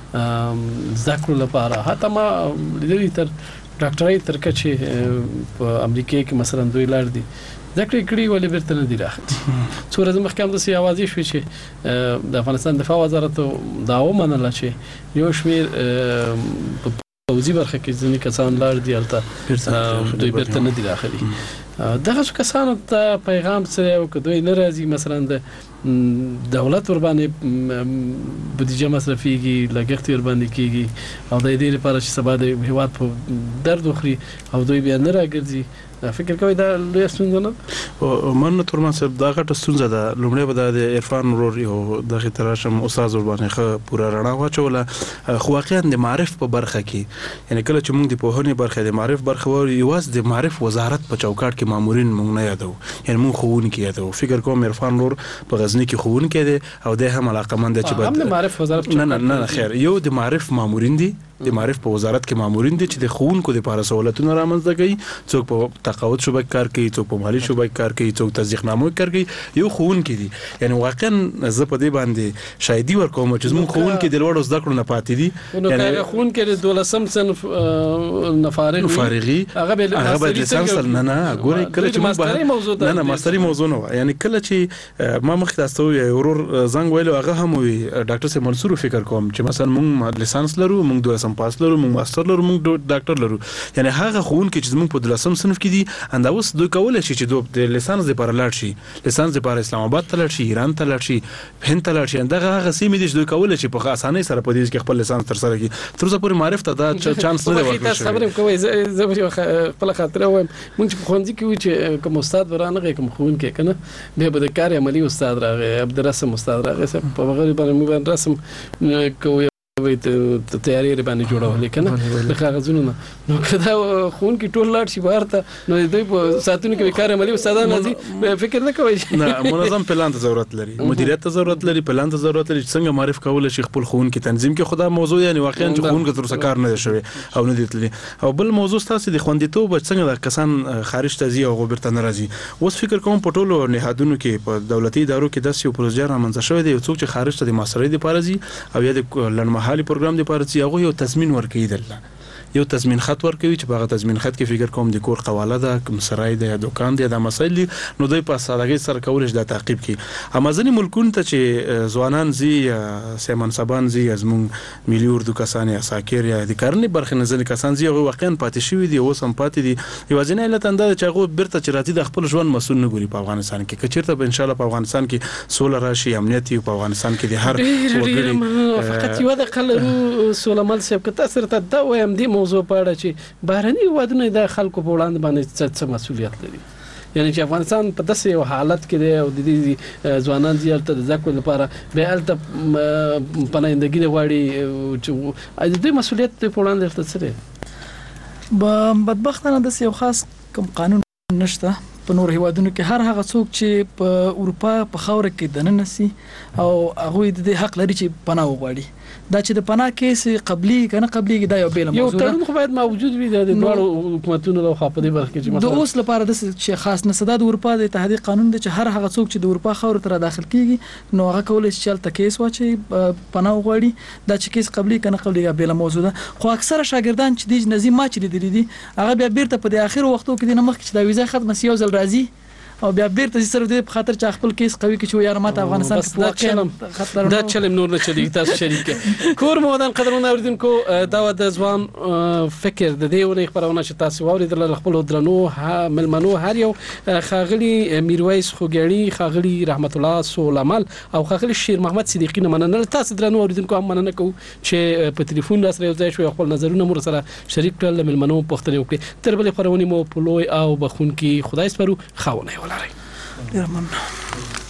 د زده کړو لپاره حتی ما لیدلي تر ډاکټرۍ تر کچې په امریکا کې مثلا دوی لاړ دي زده کړې کړي ولې بیرته نه دي راغلي. څو ورځې مخکې هم داسې اوازې شوې چې د افغانستان دفاع وزارت دا ومنله چې یو شمېر په پوځي برخه کې ځینې کسان لاړ دي هلته دوی بیرته نه دي راغلي. دغه کسانو ته پیغام سره او که دوی نه راځي مثلا د دولت ور باندې بودیجه مصرفيږي لګښت ور باندې کیږي او د دې لپاره چې سبا د هیواد په درد وخري او دوی بیا نه راګرځي فکر کوي دا لوی ستونزه نه او من ترمان صاحب دا غټه ستونزه ده. لومړی به د عرفان ورور یو دغه تراشم استاد ور باندې خه پورا رڼا واچوله خو واقعا د معرف په برخه کې یعنی کله چې موږ د پوهنې برخه د معرف برخه ور یواز د معرف وزارت په چوکاټ کې مامورین موږ نه یادو یعنی موږ خوونکي یادو. فکر کوم عرفان ورور په غزنی کې خوونکي دي او د هم علاقمند چې هم د معرف وزارت نه نه نه خیر یو د معرف مامورین دي د معرف په وزارت کې مامورین دي چې د خوونکو لپاره سہولتونه رامنځته کوي. څوک په تقاعد شوبه کار کوي څوک په مالی شوبه کار کوي څوک تصدیقنامه کار کوي یو خوونکي دي. یعنی واقعا زه په دې باندې شاهدي ورکوم چې موږ خوونکي د لوړو زده کړو نه پاتې دي. یعنی خوونکي د دولسم صنف نه فارغ فارغي هغه به لیسانس نه نه ګوري کله چې موږ نه نه ماستري موضوع نه یعنی کله چې ما مخکې تاسو ورور زنګ ویلو هغه هم وي ډاکټر سي منصور فکر کوم چې مثلا موږ لیسانس لرو موږ دولسم پاس لرو موږ ماستر لرو موږ ډاکټر لرو یعنی هغه خوونکي چې موږ په دولسم صنف کې دي اندا اوس دوی کولای شي چې دوی د لیسانس لپاره لاړ شي لیسانس لپاره اسلام آباد ته لاړ شي ایران ته لاړ شي هند ته لاړ شي دغه هغه سیمې دي چې دوی کولای شي په اسانۍ سره په دې کې خپل لیسانس تر سره کړي. تر اوسه پورې معرف ته دا چانس نه دی ورکړل شوی. صبر کوئ زه خپل خاطره وایم موږ په خوندې کې و چې کوم استاد ورانه کوم خوونکي کنه به به د کار عملی استاد راغی عبدالرسم استاد راغی په وغیرہ باندې موږ رسم کوي وي ته تیاری ر باندې جوړول کنه د کاغذونو نو کدا خون کې ټول لاړ شي بارته نو دوی په ساتونو کې کار عملی استادان راځي فکر نه کوي نه منظم پلان ته ضرورت لري مدیریت ته ضرورت لري پلان ته ضرورت لري څنګه معرف کول شي خپل خون کې تنظیم کې خدا موضوع یعنی واقعا چې خون کې تر څه کار نه شوی او نه دي او بل موضوع تاسو د خوندیتوب څنګه د کسان خارج ته ځي او غوبرته ناراضي اوس فکر کوم په ټولو نهادونو کې په دولتي ادارو کې داسې یو پروژه رامنځته شوې ده څوک چې خارج ته د ماسترۍ لپاره ځي او یا د لړمحالي پروګرام لپاره چې هغه یو تضمین ورکړي دلته یو تضمین خط ورکوي چې په هغه تضمین خط کې فکر کوم د کور قواله ده کوم سرای ده یا دکان ده د مسایل نو دوی په سادهګۍ سره کولای شي د تعقیب کړي. امازنی ملکونو ته چې ځوانان زی سیمن سبان زی ازمون ملي اردو کسان یا ساکر یا د کارنی برخه نه ځنې کسان زی هغه واقعا پاتې شوی دي او سم پاتې دي یو ځینې علت انداز چې هغه برته چراتی د خپل ژوند مسول نه ګوري په افغانستان کې کچیرته به ان شاء الله په افغانستان کې سول راشي امنیت په افغانستان کې د هر وګړي فقط یو د خلکو سولمل سیب کته سره ته وایم دی موضوع په اړه چې بهرني وادونه د خلکو په وړاندې باندې څه مسولیت لري یعنی چې افغانستان په داسې حالت کې دی او د دې ځوانان چې الته د ځکو لپاره به الته پناهندګي غواړي چې د دې مسولیت په وړاندې ورته څه دی؟ بدبختانه داسې یو خاص کوم قانون نشته په نور هیوادونو کې. هر هغه څوک چې په اروپا په خاور کې دننه سي او هغه د دې حق لري چې پناه وغواړي. دا چې د پناه کیس قبلي کنه قبلي دا یو بیل موضوع ده. یو تړون خو باید موجود وي د دوه حکومتونو له خوا په دې برخه کې چې د اوس لپاره د چې خاص نسدا د اروپا د اتحادیه قانون دی چې هر هغه څوک چې د اروپا خاور ته داخل کیږي نو هغه کولای شي چې کیس واچي پناه وغواړي. دا چې کیس قبلي کنه قبلي یا بیل موضوع ده. خو اکثره شاګردان چې د نظیم ما چې لیدل دي هغه بیا بیرته په اخر وختو کې د نمخ چې د ویزه ختم سی یو ځل راځي او بیا بیرته صرف د خاطر چې خپل کیس قوي کې چې یار ماته افغانستان کې واقعا خطر دا چلم نور نه چلی تاسو شریک کور مودان قدرونه اوریدونکو دا د ځوان فکر د دې ونې خبرونه چې تاسو اوریدل خپل درنو ملمنو هر یو خاغلی میرویس خوګړی خاغلی رحمت الله سولمال او خاغلی شیر محمد صدیقی نه مننه تاسو درنو اوریدونکو هم مننه کو چې په ټلیفون سره یو ځای شو خپل نظرونه مور سره شریک کړل ملمنو پوښتنه وکړي تر بلې خبرونه مو پلوي او بخون کې خدای سپارو خاونه ولري. ډیر مننه.